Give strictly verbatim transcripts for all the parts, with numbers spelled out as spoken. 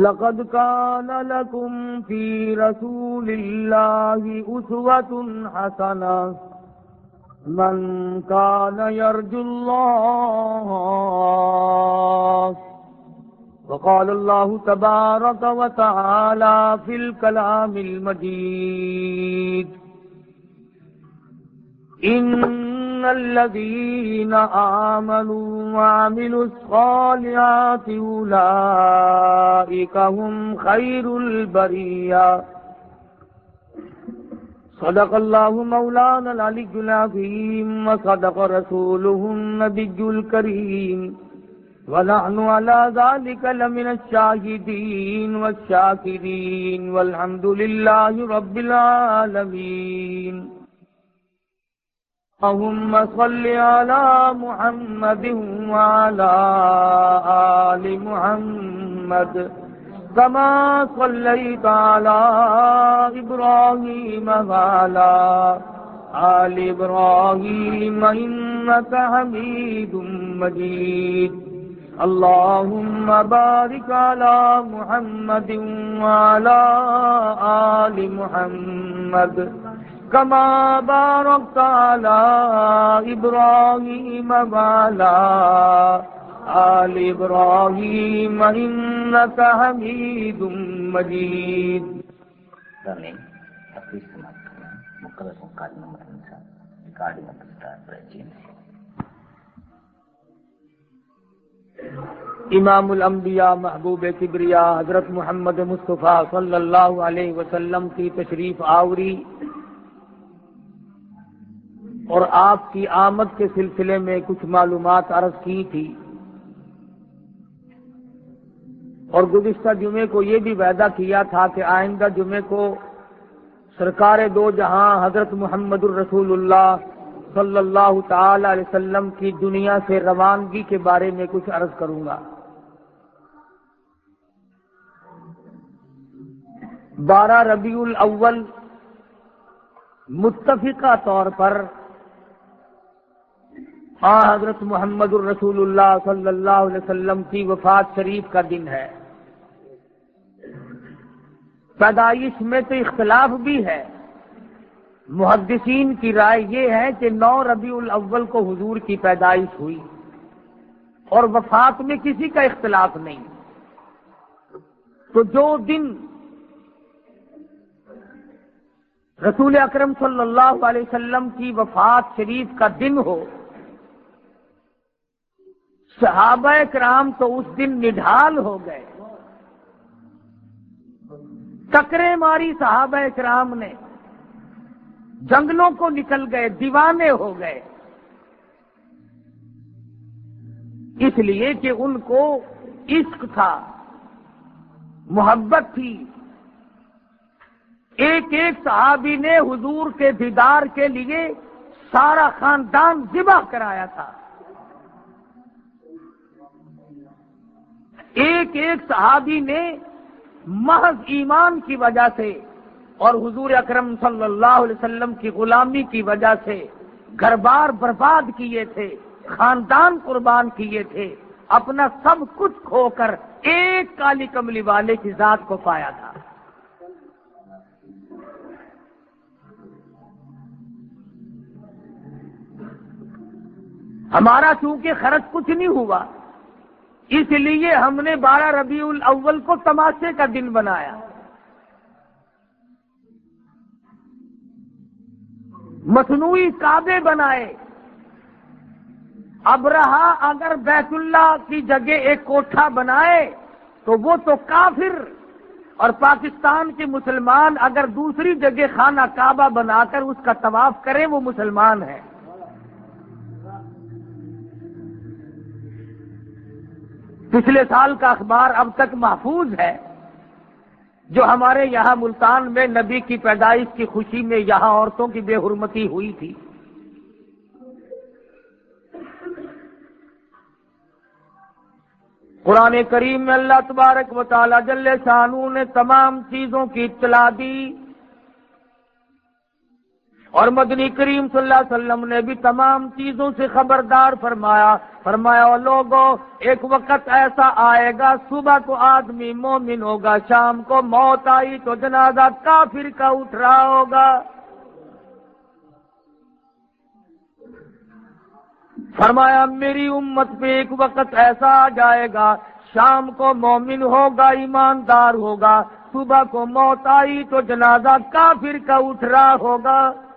لقد كان لكم في رسول الله أسوة حسنة من كان يرجو الله وقال الله تبارك وتعالى في الكلام المجيد إن الذين آمنوا وعملوا الصالحات أولئك هم خير البرية صدق الله مولانا العلي العظيم وصدق رسوله النبي الكريم ونحن على ذلك لمن الشاهدين والشاكرين والحمد لله رب العالمين اللهم صل على محمد وعلى آل محمد كما صليت على إبراهيم وعلى آل إبراهيم إنك حميد مجيد اللهم بارك على محمد وعلى آل محمد كما باركت على إبراهيم وعلى آل إبراهيم إنك حميد مجيد. Darling, please selamat kalian. Mukalla sungkat nomor insan. Regarding of the star preaching. امام الانبیاء محبوب کبریا حضرت محمد مصطفیٰ صلی اللہ علیہ وسلم کی تشریف آوری اور آپ کی آمد کے سلسلے میں کچھ معلومات عرض کی تھی، اور گزشتہ جمعے کو یہ بھی وعدہ کیا تھا کہ آئندہ جمعے کو سرکار دو جہاں حضرت محمد الرسول اللہ صلی اللہ تعالی علیہ وسلم کی دنیا سے روانگی کے بارے میں کچھ عرض کروں گا۔ بارہ ربیع الاول متفقہ طور پر ہاں حضرت محمد الرسول اللہ صلی اللہ علیہ وسلم کی وفات شریف کا دن ہے۔ پیدائش میں تو اختلاف بھی ہے، محدثین کی رائے یہ ہے کہ نو ربیع الاول کو حضور کی پیدائش ہوئی، اور وفات میں کسی کا اختلاف نہیں۔ تو جو دن رسول اکرم صلی اللہ علیہ وسلم کی وفات شریف کا دن ہو، صحابہ کرام تو اس دن نڈھال ہو گئے، ٹکریں ماری صحابہ کرام نے، جنگلوں کو نکل گئے، دیوانے ہو گئے، اس لیے کہ ان کو عشق تھا، محبت تھی۔ ایک ایک صحابی نے حضور کے دیدار کے لیے سارا خاندان ذبح کرایا تھا، ایک ایک صحابی نے محض ایمان کی وجہ سے اور حضور اکرم صلی اللہ علیہ وسلم کی غلامی کی وجہ سے گھر بار برباد کیے تھے، خاندان قربان کیے تھے، اپنا سب کچھ کھو کر ایک کالی کملی والے کی ذات کو پایا تھا۔ ہمارا چونکہ خرچ کچھ نہیں ہوا، اس لیے ہم نے بارہ ربیع الاول کو تماشے کا دن بنایا۔ مصنوعی کعبے بنائے۔ ابرہہ اگر بیت اللہ کی جگہ ایک کوٹھا بنائے تو وہ تو کافر، اور پاکستان کے مسلمان اگر دوسری جگہ خانہ کعبہ بنا کر اس کا طواف کریں وہ مسلمان ہیں۔ پچھلے سال کا اخبار اب تک محفوظ ہے، جو ہمارے یہاں ملتان میں نبی کی پیدائش کی خوشی میں یہاں عورتوں کی بے حرمتی ہوئی تھی۔ قرآن کریم میں اللہ تبارک و تعالی جل شانہ نے تمام چیزوں کی اطلاع دی، اور مدنی کریم صلی اللہ علیہ وسلم نے بھی تمام چیزوں سے خبردار فرمایا فرمایا اور لوگوں ایک وقت ایسا آئے گا صبح کو آدمی مومن ہوگا، شام کو موت آئی تو جنازہ کافر کا اٹھ رہا ہوگا۔ فرمایا میری امت پہ ایک وقت ایسا آ جائے گا، شام کو مومن ہوگا، ایماندار ہوگا، صبح کو موت آئی تو جنازہ کافر کا اٹھ رہا ہوگا۔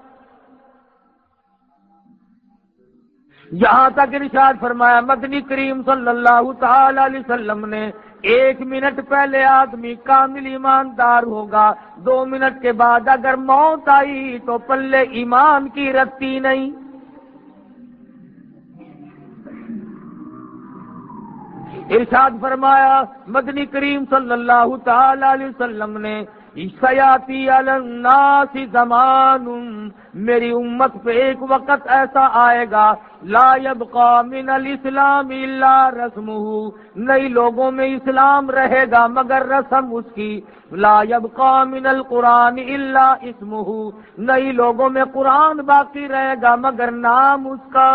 یہاں تک ارشاد فرمایا مدنی کریم صلی اللہ تعالی علیہ وسلم نے ایک منٹ پہلے آدمی کامل ایماندار ہوگا، دو منٹ کے بعد اگر موت آئی تو پلے ایمان کی رتی نہیں۔ ارشاد فرمایا مدنی کریم صلی اللہ تعالی علیہ وسلم نے سیاتی علی الناس زمان، میری امت پہ ایک وقت ایسا آئے گا لا یبقى من الاسلام الا رسمہ، نئی لوگوں میں اسلام رہے گا مگر رسم اس کی، لا یبقى من القرآن الا اسمہ، نئی لوگوں میں قرآن باقی رہے گا مگر نام اس کا۔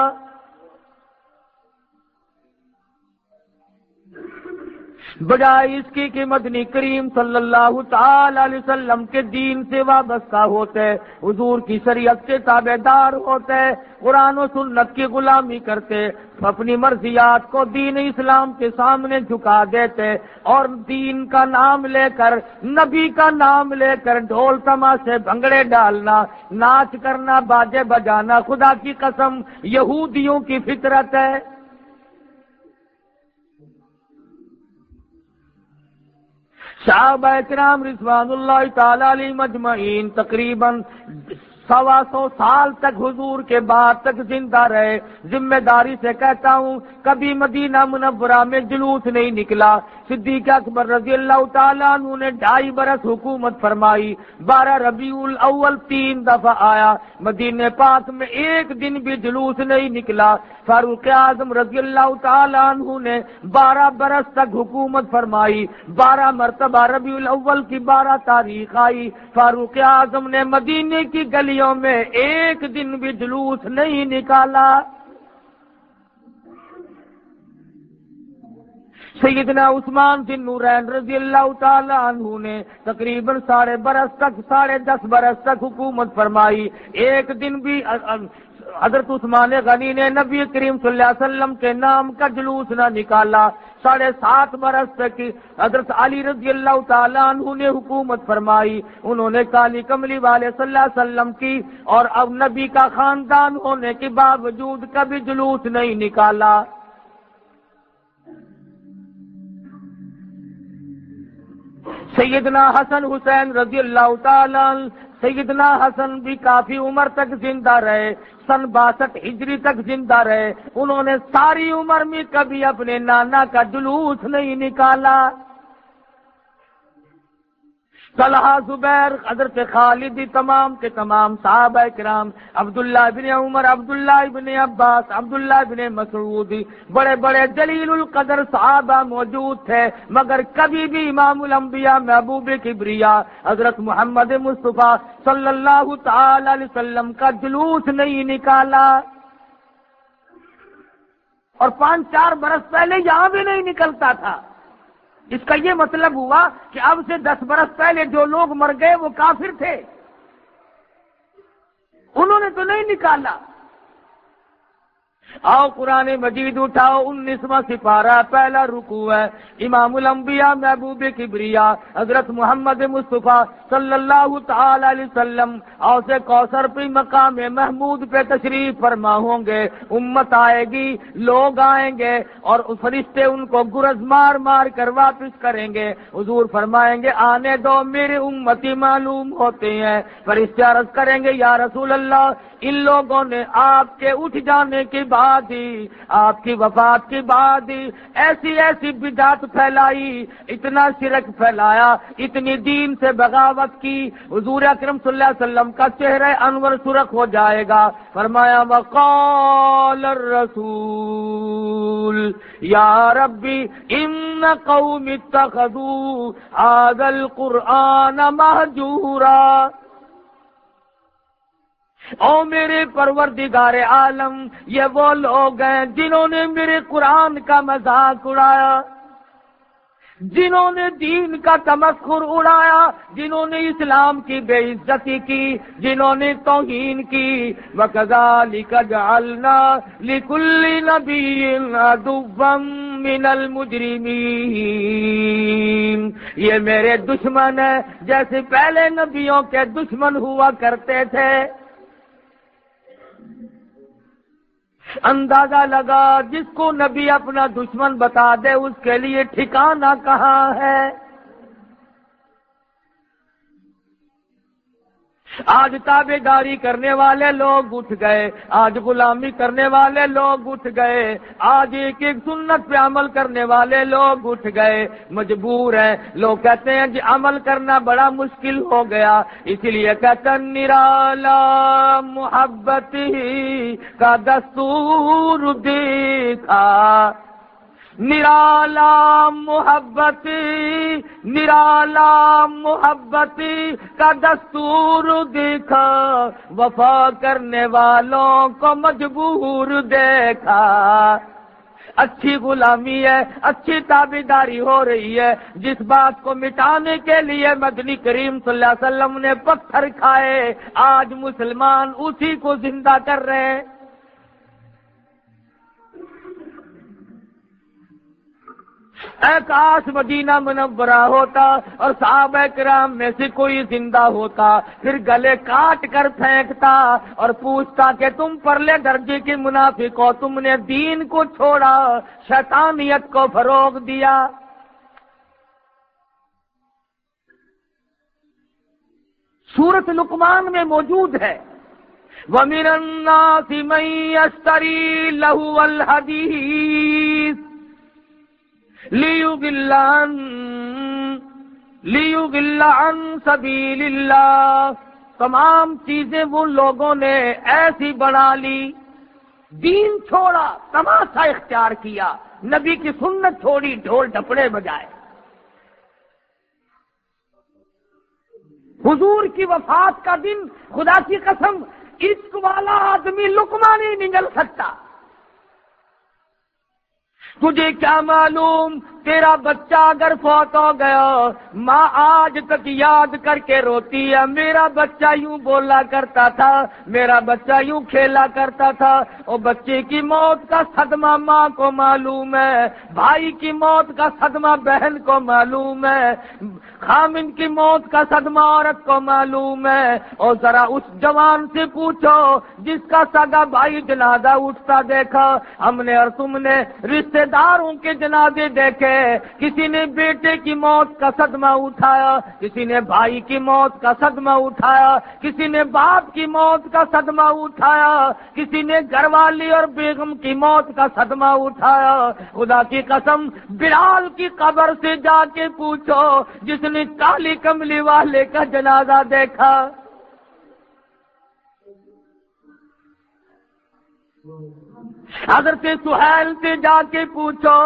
بجائے اس کی کہ مدنی کریم صلی اللہ تعالی علیہ وسلم کے دین سے وابستہ ہوتے، حضور کی شریعت کے تابع دار ہوتے، قرآن و سنت کی غلامی کرتے، اپنی مرضیات کو دین اسلام کے سامنے جھکا دیتے اور دین کا نام لے کر، نبی کا نام لے کر ڈھول تماشے بھنگڑے ڈالنا، ناچ کرنا، باجے بجانا خدا کی قسم یہودیوں کی فطرت ہے۔ صحابہ کرام رضوان اللہ تعالی علیہ مجمعین تقریباً سوا سو سال تک حضور کے بعد تک زندہ رہے۔ ذمہ داری سے کہتا ہوں کبھی مدینہ منورہ میں جلوس نہیں نکلا۔ صدیق اکبر رضی اللہ تعالیٰ عنہ نے ڈھائی برس حکومت فرمائی، بارہ ربیع الاول تین دفعہ آیا، مدینہ پاک میں ایک دن بھی جلوس نہیں نکلا۔ فاروق اعظم رضی اللہ تعالیٰ عنہ نے بارہ برس تک حکومت فرمائی، بارہ مرتبہ ربیع الاول کی بارہ تاریخ آئی، فاروق اعظم نے مدینے کی گلیوں میں ایک دن بھی جلوس نہیں نکالا۔ سیدنا عثمان بن نورین رضی اللہ تعالی عنہ نے تقریباً ساڑھے برس تک ساڑھے دس برس تک حکومت فرمائی، ایک دن بھی حضرت عثمان غنی نے نبی کریم صلی اللہ علیہ وسلم کے نام کا جلوس نہ نکالا۔ ساڑھے سات برس تک حضرت علی رضی اللہ تعالیٰ عنہ نے حکومت فرمائی، انہوں نے کالی کملی والے صلی اللہ علیہ وسلم کی اور اب نبی کا خاندان ہونے کے باوجود کبھی جلوس نہیں نکالا۔ سیدنا حسن حسین رضی اللہ تعالیٰ عنہ، سیدنا حسن بھی کافی عمر تک زندہ رہے، سن باسٹھ ہجری تک زندہ رہے، انہوں نے ساری عمر میں کبھی اپنے نانا کا جلوس نہیں نکالا۔ طلحہ زبیر حضرت خالد تمام کے تمام صحابہ کرام، عبداللہ بن عمر، عبداللہ بن عباس، عبداللہ بن مسعود، بڑے بڑے جلیل القدر صحابہ موجود تھے، مگر کبھی بھی امام الانبیاء محبوب کبریا حضرت محمد مصطفیٰ صلی اللہ تعالی علیہ وسلم کا جلوس نہیں نکالا۔ اور پانچ چار برس پہلے یہاں بھی نہیں نکلتا تھا۔ اس کا یہ مطلب ہوا کہ اب سے دس برس پہلے جو لوگ مر گئے وہ کافر تھے، انہوں نے تو نہیں نکالا۔ آؤ قرآن مجید اٹھاؤ، انیسواں سپارہ، پہلا رکوع ہے، امام الانبیاء محبوب کبریا حضرت محمد مصطفیٰ صلی اللہ تعالی علیہ وسلم اوسے کوثر پہ مقام محمود پہ تشریف فرما ہوں گے، امت آئے گی، لوگ آئیں گے اور فرشتے ان کو گرز مار مار کر واپس کریں گے۔ حضور فرمائیں گے آنے دو، میرے امتی معلوم ہوتے ہیں۔ فرشتے عرض کریں گے یا رسول اللہ، ان لوگوں نے آپ کے اٹھ جانے کے بعد ہی، آپ کی وفات کے بعد ہی ایسی ایسی بدعت پھیلائی، اتنا شرک پھیلایا، اتنی دین سے بغاوت کی، حضور اکرم صلی اللہ علیہ وسلم کا چہرہ انور سرخ ہو جائے گا۔ فرمایا وقال الرسول یا ربی ان قوم اتخذوا هذا القرآن مہجورا۔ او میرے پروردگار عالم، یہ وہ لوگ ہیں جنہوں نے میرے قرآن کا مذاق اڑایا، جنہوں نے دین کا تمسخر اڑایا، جنہوں نے اسلام کی بے عزتی کی، جنہوں نے توہین کی۔ وَكَذَلِكَ جَعَلْنَا لِكُلِّ نَبِيٍّ عَدُوًّا مِّنَ الْمُجْرِمِينَ، یہ میرے دشمن ہیں جیسے پہلے نبیوں کے دشمن ہوا کرتے تھے۔ اندازہ لگا جس کو نبی اپنا دشمن بتا دے اس کے لیے ٹھکانہ کہاں ہے۔ آج تابعداری کرنے والے لوگ اٹھ گئے، آج غلامی کرنے والے لوگ اٹھ گئے، آج ایک ایک سنت پہ عمل کرنے والے لوگ اٹھ گئے، مجبور ہیں۔ لوگ کہتے ہیں جی عمل کرنا بڑا مشکل ہو گیا، اس لیے کہتے ہیں نرالا محبت کا دستور دیکھا، نرالا محبت نرالا محبت کا دستور دیکھا، وفا کرنے والوں کو مجبور دیکھا۔ اچھی غلامی ہے، اچھی تابعداری ہو رہی ہے، جس بات کو مٹانے کے لیے مدنی کریم صلی اللہ علیہ وسلم نے پتھر کھائے، آج مسلمان اسی کو زندہ کر رہے ہیں۔ اے کاش مدینہ منورہ ہوتا اور صحابہ کرام میں سے کوئی زندہ ہوتا، پھر گلے کاٹ کر پھینکتا اور پوچھتا کہ تم پرلے درجے کے منافق ہو، تم نے دین کو چھوڑا، شیطانیت کو فروغ دیا۔ سورۃ لقمان میں موجود ہے، وَمِنَ النَّاسِ مَن يَشْتَرِي لَهْوَ الْحَدِيثِ لِيُضِلَّ عَن لِيُضِلَّ عَن سَبِيلِ اللَّهِ۔ تمام چیزیں وہ لوگوں نے ایسی بنا لی، دین چھوڑا، تماشا اختیار کیا، نبی کی سنت چھوڑی، ڈھول ڈپڑے بجائے۔ حضور کی وفات کا دن خدا کی قسم عشق والا آدمی لقمہ نہیں نگل سکتا۔ تجھے کیا معلوم تیرا بچہ اگر فوت ہو گیا، ماں آج تک یاد کر کے روتی ہے، میرا بچہ یوں بولا کرتا تھا، میرا بچہ یوں کھیلا کرتا تھا۔ اور بچے کی موت کا صدمہ ماں کو معلوم ہے، بھائی کی موت کا صدمہ بہن کو معلوم ہے، خامن کی موت کا صدمہ عورت کو معلوم ہے۔ اور ذرا اس جوان سے پوچھو جس کا سگا بھائی جنازہ اٹھتا دیکھا ہم نے اور تم نے، رشتے داروں کے جنازے دیکھے، کسی نے بیٹے کی موت کا صدمہ اٹھایا، کسی نے بھائی کی موت کا صدمہ اٹھایا، کسی نے باپ کی موت کا صدمہ اٹھایا، کسی نے گھر والی اور بیگم کی موت کا صدمہ اٹھایا۔ خدا کی قسم بلال کی قبر سے جا کے پوچھو جس نے کالی کملی والے کا جنازہ دیکھا۔ حضرت سہیل سے جا کے پوچھو،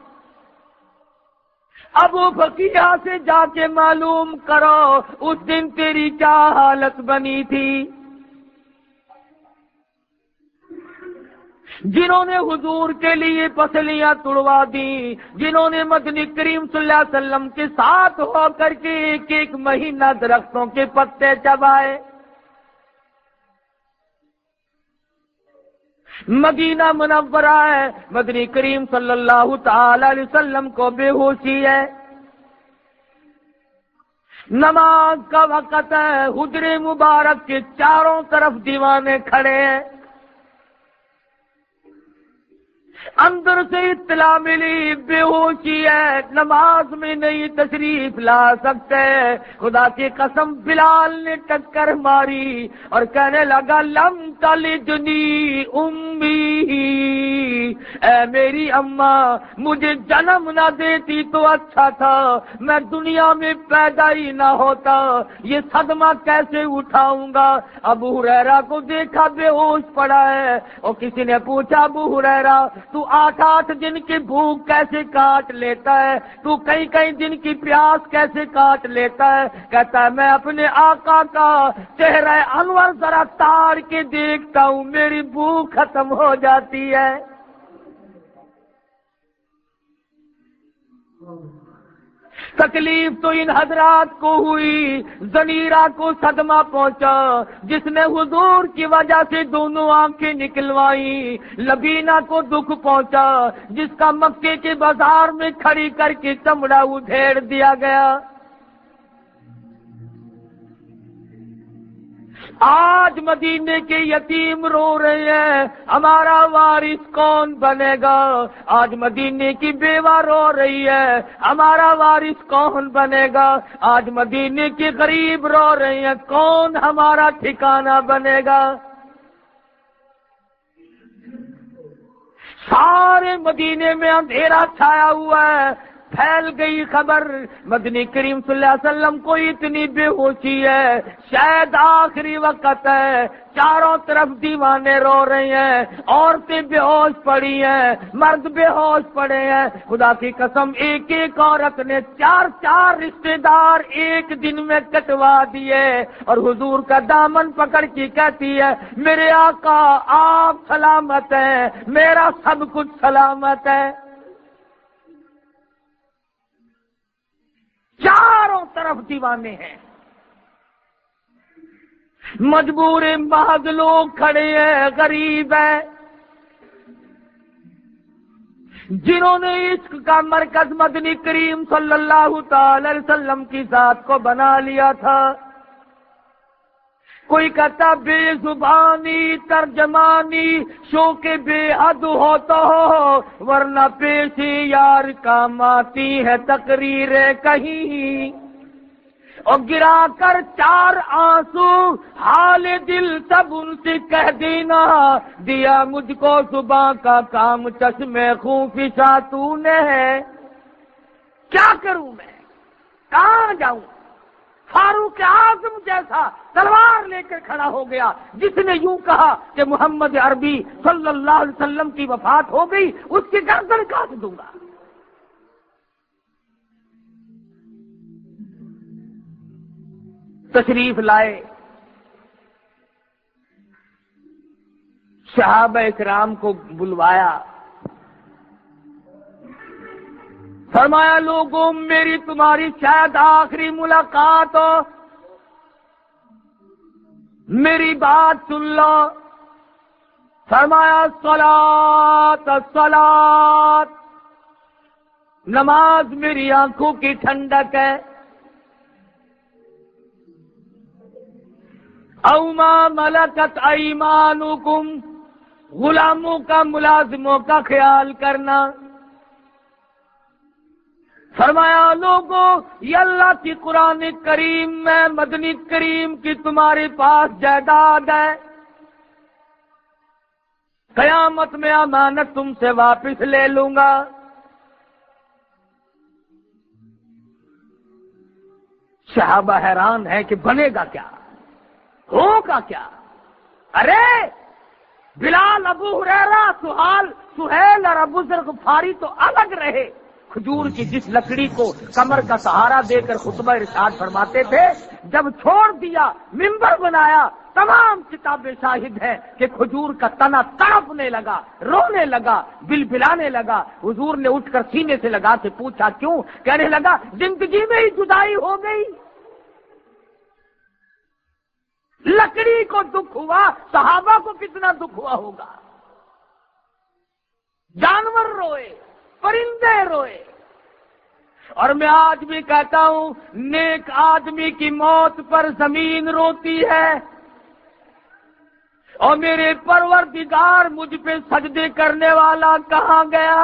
ابو بکیہ سے جا کے معلوم کرو اس دن تیری کیا حالت بنی تھی۔ جنہوں نے حضور کے لیے پسلیاں توڑوا دی، جنہوں نے مدنی کریم صلی اللہ علیہ وسلم کے ساتھ ہو کر کے ایک ایک مہینہ درختوں کے پتے چبائے۔ مدینہ منورہ ہے، مدنی کریم صلی اللہ تعالی علیہ وسلم کو بے ہوشی ہے، نماز کا وقت ہے، حجر مبارک کے چاروں طرف دیوانے کھڑے ہیں۔ اندر سے اطلاع ملی بے ہوشی ہے، نماز میں نہیں تشریف لا سکتے۔ خدا کی قسم بلال نے ٹکر ماری اور کہنے لگا لم تلدنی امی، اے میری اماں مجھے جنم نہ دیتی تو اچھا تھا، میں دنیا میں پیدا ہی نہ ہوتا، یہ صدمہ کیسے اٹھاؤں گا۔ ابو ہریرہ کو دیکھا بے ہوش پڑا ہے، اور کسی نے پوچھا ابو ہریرہ تو آٹھ آٹھ دن کی بھوک کیسے کاٹ لیتا ہے، تو کئی کئی دن کی پیاس کیسے کاٹ لیتا ہے؟ کہتا ہے میں اپنے آقا کا چہرہ انور ذرا تاڑ کے دیکھتا ہوں، میری بھوک ختم ہو جاتی ہے۔ تکلیف تو ان حضرات کو ہوئی، زنیرہ کو صدمہ پہنچا، جس نے حضور کی وجہ سے دونوں آنکھیں نکلوائی۔ لبینہ کو دکھ پہنچا، جس کا مکے کے بازار میں کھڑی کر کے چمڑا ادھیڑ دیا گیا۔ آج مدینے کے یتیم رو رہے ہیں، ہمارا وارث کون بنے گا؟ آج مدینے کی بیوہ رو رہی ہے، ہمارا وارث کون بنے گا؟ آج مدینے کے غریب رو رہے ہیں، کون ہمارا ٹھکانہ بنے گا؟ سارے مدینے میں اندھیرا چھایا ہوا ہے، پھیل گئی خبر مدنی کریم صلی اللہ علیہ وسلم کو اتنی بے ہوشی ہے، شاید آخری وقت ہے۔ چاروں طرف دیوانے رو رہے ہیں، عورتیں بے ہوش پڑی ہیں، مرد بے ہوش پڑے ہیں۔ خدا کی قسم ایک ایک عورت نے چار چار رشتے دار ایک دن میں کٹوا دیے، اور حضور کا دامن پکڑ کے کہتی ہے میرے آقا آپ سلامت ہیں، میرا سب کچھ سلامت ہے۔ چاروں طرف دیوانے ہیں، مجبور محض لوگ کھڑے ہیں، غریب ہیں، جنہوں نے عشق کا مرکز مدنی کریم صلی اللہ تعالی علیہ وسلم کی ذات کو بنا لیا تھا۔ کوئی کہتا بے زبانی ترجمانی شوق بے حد ہوتا ہو، ورنہ پیش یار کام آتی ہے تقریر کہیں، اور گرا کر چار آنسو حال دل سب ان سے کہہ دینا، دیا مجھ کو صبح کا کام چشمے خوں فشا تو نے ہے۔ کیا کروں میں، کہاں جاؤں؟ فاروق اعظم جیسا تلوار لے کر کھڑا ہو گیا، جس نے یوں کہا کہ محمد عربی صلی اللہ علیہ وسلم کی وفات ہو گئی، اس کی گردن کاٹ دوں گا۔ تشریف لائے، صحابہ اکرام کو بلوایا، فرمایا لوگوں میری تمہاری شاید آخری ملاقات ہو، میری بات سن لو۔ فرمایا الصلاۃ الصلاۃ، نماز میری آنکھوں کی ٹھنڈک ہے، او ما ملکت ایمانکم، غلاموں کا ملازموں کا خیال کرنا۔ فرمایا لوگوں یہ اللہ کی قرآن کریم میں مدنی کریم کی تمہارے پاس جائیداد ہے، قیامت میں امانت تم سے واپس لے لوں گا۔ صحابہ حیران ہے کہ بنے گا کیا، ہوگا کیا؟ ارے بلال، ابو ہریرہ، سہال سہیل اور ابو ذر غفاری تو الگ رہے، کھجور کی جس لکڑی کو کمر کا سہارا دے کر خطبہ ارشاد فرماتے تھے، جب چھوڑ دیا منبر بنایا، تمام کتابیں شاہد ہیں کہ کھجور کا تنا تڑپنے لگا، رونے لگا، بلبلانے لگا۔ حضور نے اٹھ کر سینے سے لگا کے پوچھا کیوں؟ کہنے لگا زندگی میں ہی جدائی ہو گئی۔ لکڑی کو دکھ ہوا، صحابہ کو کتنا دکھ ہوا ہوگا؟ جانور روئے، پرندے روئے، اور میں آج بھی کہتا ہوں نیک آدمی کی موت پر زمین روتی ہے، اور میرے پروردگار مجھ پہ سجدے کرنے والا کہاں گیا؟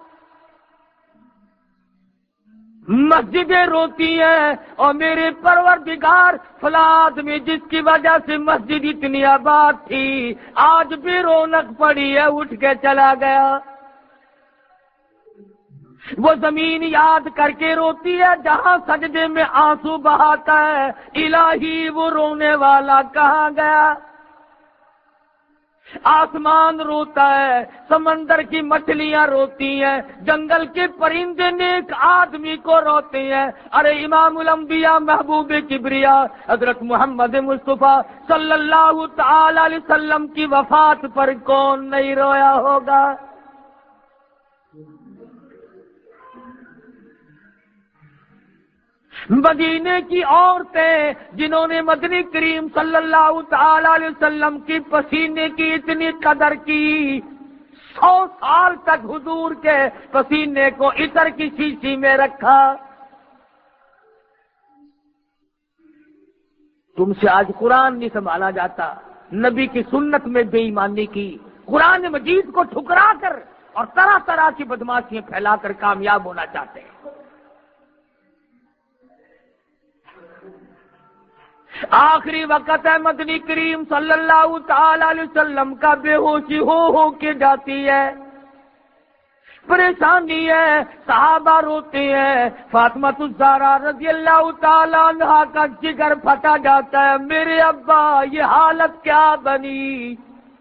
مسجدیں روتی ہیں، اور میرے پروردگار فلاں آدمی جس کی وجہ سے مسجد اتنی آباد تھی آج بھی رونق پڑی ہے، اٹھ کے چلا گیا۔ وہ زمین یاد کر کے روتی ہے جہاں سجدے میں آنسو بہاتا ہے، الہی وہ رونے والا کہاں گیا؟ آسمان روتا ہے، سمندر کی مچھلیاں روتی ہیں، جنگل کے پرندے نیک آدمی کو روتے ہیں۔ ارے امام الانبیاء محبوب کبریا حضرت محمد مصطفیٰ صلی اللہ تعالی علیہ وسلم کی وفات پر کون نہیں رویا ہوگا؟ مدینے کی عورتیں جنہوں نے مدنی کریم صلی اللہ تعالی علیہ وسلم کی پسینے کی اتنی قدر کی، سو سال تک حضور کے پسینے کو عطر کی شیشی میں رکھا۔ تم سے آج قرآن نہیں سنبھالا جاتا، نبی کی سنت میں بے ایمانی کی، قرآن مجید کو ٹھکرا کر اور طرح طرح کی بدماشیاں پھیلا کر کامیاب ہونا چاہتے ہیں۔ آخری وقت ہے، مدنی کریم صلی اللہ تعالی علیہ وسلم کا بے ہوشی ہو ہو کے جاتی ہے، پریشانی ہے، صحابہ روتے ہیں، فاطمہ الزہرا رضی اللہ تعالی عنہا کا جگر پھٹا جاتا ہے، میرے ابا یہ حالت کیا بنی؟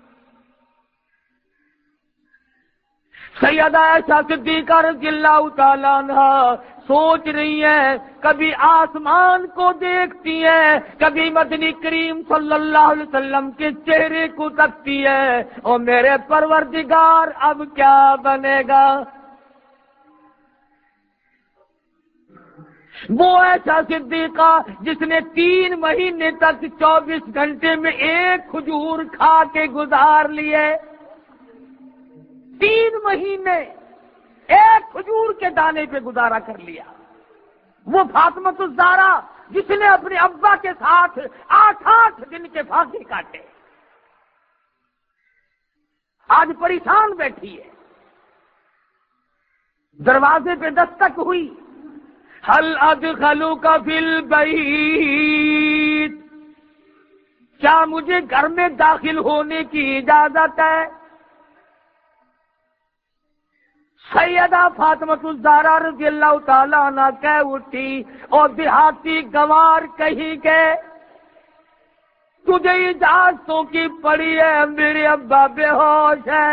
سیدہ عائشہ صدیقہ رضی اللہ تعالی عنہا سوچ رہی ہیں، کبھی آسمان کو دیکھتی ہیں، کبھی مدنی کریم صلی اللہ علیہ وسلم کے چہرے کو تکتی ہے، اور میرے پروردگار اب کیا بنے گا؟ وہ ایسا صدیقہ جس نے تین مہینے تک چوبیس گھنٹے میں ایک کھجور کھا کے گزار لیے، تین مہینے ایک کھجور کے دانے پہ گزارا کر لیا۔ وہ فاطمہ الزہرا جس نے اپنے ابا کے ساتھ آٹھ آٹھ دن کے پھانسی کاٹے، آج پریشان بیٹھی ہے، دروازے پہ دستک ہوئی، حل ادخلوک فی البیت، کیا مجھے گھر میں داخل ہونے کی اجازت ہے؟ سیدہ فاطمہ الزہرا رضی اللہ تعالیٰ عنہ کہہ اٹھی، اور دیہاتی گوار کہیں گے تجھے اجازتوں کی پڑی ہے، میرے ابا بے ہوش ہے،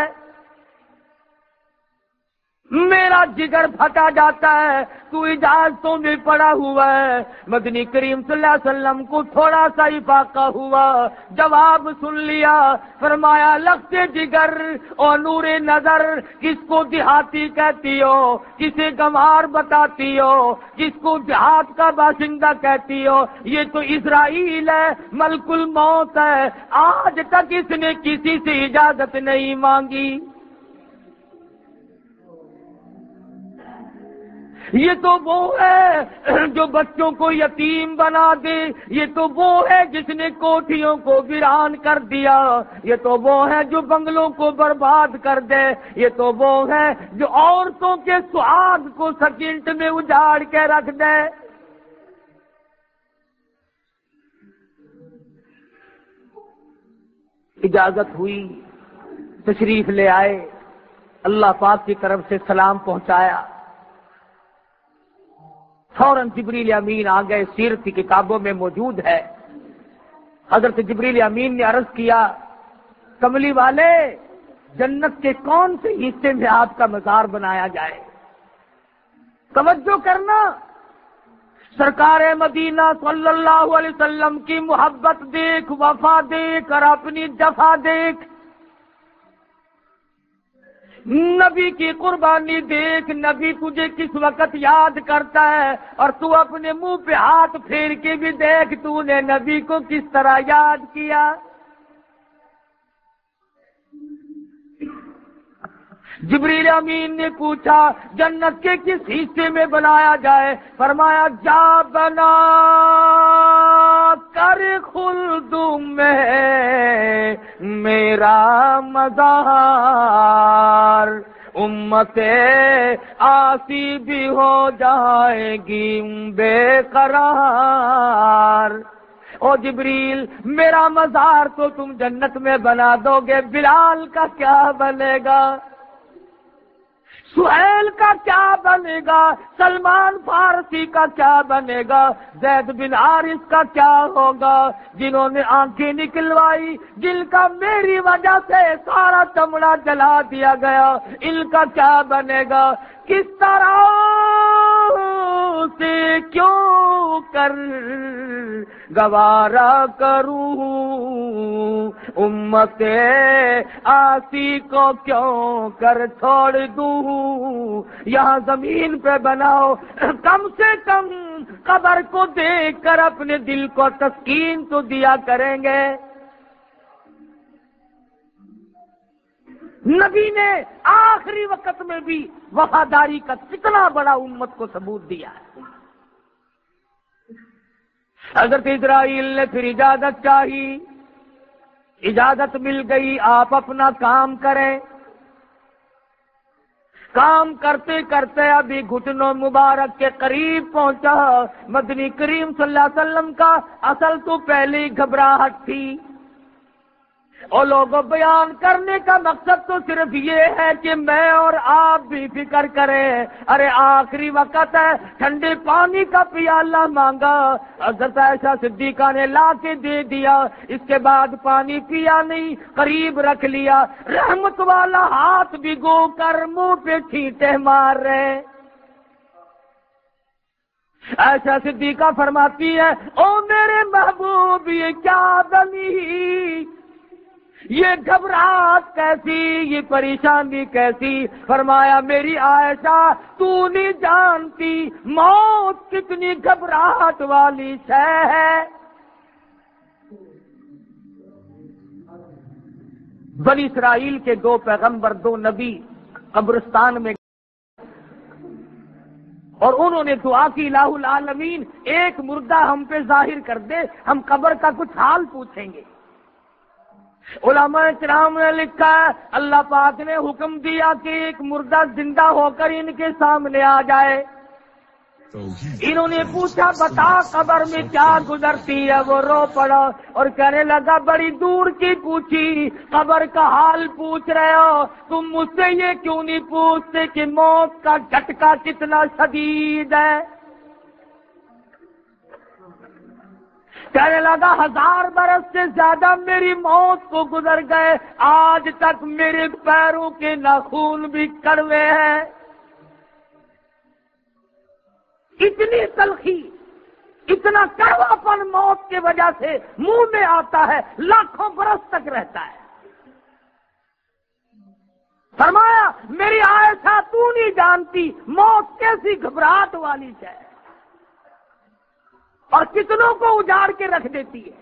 میرا جگر پھٹا جاتا ہے، تو اجازتوں میں پڑا ہوا ہے۔ مدنی کریم صلی اللہ علیہ وسلم کو تھوڑا سا افاقہ ہوا، جواب سن لیا، فرمایا لختے جگر اور نور نظر کس کو دیہاتی کہتی ہو، کسے گمار بتاتی ہو، کس کو دیہات کا باشندہ کہتی ہو؟ یہ تو اسرائیل ہے، ملک الموت ہے، آج تک اس نے کسی سے اجازت نہیں مانگی۔ یہ تو وہ ہے جو بچوں کو یتیم بنا دے، یہ تو وہ ہے جس نے کوٹھیوں کو ویران کر دیا، یہ تو وہ ہے جو بنگلوں کو برباد کر دے، یہ تو وہ ہے جو عورتوں کے سہاگ کو سیکنڈ میں اجاڑ کے رکھ دے۔ اجازت ہوئی، تشریف لے آئے، اللہ پاک کی طرف سے سلام پہنچایا، فوراً جبریل امین آ گئے، سیرت کی کتابوں میں موجود ہے۔ حضرت جبریل امین نے عرض کیا، کملی والے جنت کے کون سے حصے میں آپ کا مزار بنایا جائے؟ توجہ کرنا، سرکار مدینہ صلی اللہ علیہ وسلم کی محبت دیکھ، وفا دیکھ اور اپنی جفا دیکھ، نبی کی قربانی دیکھ، نبی تجھے کس وقت یاد کرتا ہے، اور تو اپنے منہ پہ ہاتھ پھیر کے بھی دیکھ تو نے نبی کو کس طرح یاد کیا۔ جبریل امین نے پوچھا جنت کے کس حصے میں بنایا جائے؟ فرمایا جا بنا کر خلد میں میرا مزار، امت آسی بھی ہو جائے گی بے قرار۔ او جبریل میرا مزار تو تم جنت میں بنا دو گے، بلال کا کیا بنے گا؟ سہیل کا کیا بنے گا، سلمان فارسی کا کیا بنے گا، زید بن حارث کا کیا ہوگا، جنہوں نے آنکھیں نکلوائی، جن کا میری وجہ سے سارا چمڑا جلا دیا گیا، ان کا کیا بنے گا، کس طرح سے کیوں کر گوارا کروں، امت آسی کو کیوں کر چھوڑ دوں، یہاں زمین پہ بناؤ، کم سے کم قبر کو دیکھ کر اپنے دل کو تسکین تو دیا کریں گے۔ نبی نے آخری وقت میں بھی وفاداری کا کتنا بڑا امت کو ثبوت دیا ہے۔ حضرت اسرائیل نے پھر اجازت چاہی، اجازت مل گئی، آپ اپنا کام کریں۔ کام کرتے کرتے ابھی گھٹنوں مبارک کے قریب پہنچا، مدنی کریم صلی اللہ علیہ وسلم کا اصل تو پہلے ہی گھبراہٹ تھی، اور لوگوں بیان کرنے کا مقصد تو صرف یہ ہے کہ میں اور آپ بھی فکر کریں، ارے آخری وقت ہے، ٹھنڈے پانی کا پیالہ مانگا، حضرت عائشہ صدیقہ نے لا کے دے دیا، اس کے بعد پانی پیا نہیں، قریب رکھ لیا، رحمت والا ہاتھ بھگو کر منہ پہ چھینٹے مار رہے۔ عائشہ صدیقہ فرماتی ہے، او میرے محبوب یہ کیا بنی، یہ گھبراہٹ کیسی، یہ پریشانی کیسی؟ فرمایا میری عائشہ تو نہیں جانتی موت کتنی گھبراہٹ والی شے ہے۔ بنی اسرائیل کے دو پیغمبر، دو نبی قبرستان میں، اور انہوں نے دعا کی الہ العالمین ایک مردہ ہم پہ ظاہر کر دے، ہم قبر کا کچھ حال پوچھیں گے۔ علماء کرام نے لکھا ہے اللہ پاک نے حکم دیا کہ ایک مردہ زندہ ہو کر ان کے سامنے آ جائے۔ انہوں نے پوچھا بتا قبر میں کیا گزرتی ہے، وہ رو پڑا اور کہنے لگا بڑی دور کی پوچھی، قبر کا حال پوچھ رہے ہو، تم مجھ سے یہ کیوں نہیں پوچھتے کہ موت کا جھٹکا کتنا شدید ہے؟ کہنے لگا ہزار برس سے زیادہ میری موت کو گزر گئے، آج تک میرے پیروں کے ناخن بھی کڑوے ہیں۔ اتنی تلخی، اتنا کڑوا پن موت کی وجہ سے منہ میں آتا ہے، لاکھوں برس تک رہتا ہے۔ فرمایا میری عائشہ تو نہیں جانتی موت کیسی گھبراہٹ والی ہے، اور کتنوں کو اجاڑ کے رکھ دیتی ہے۔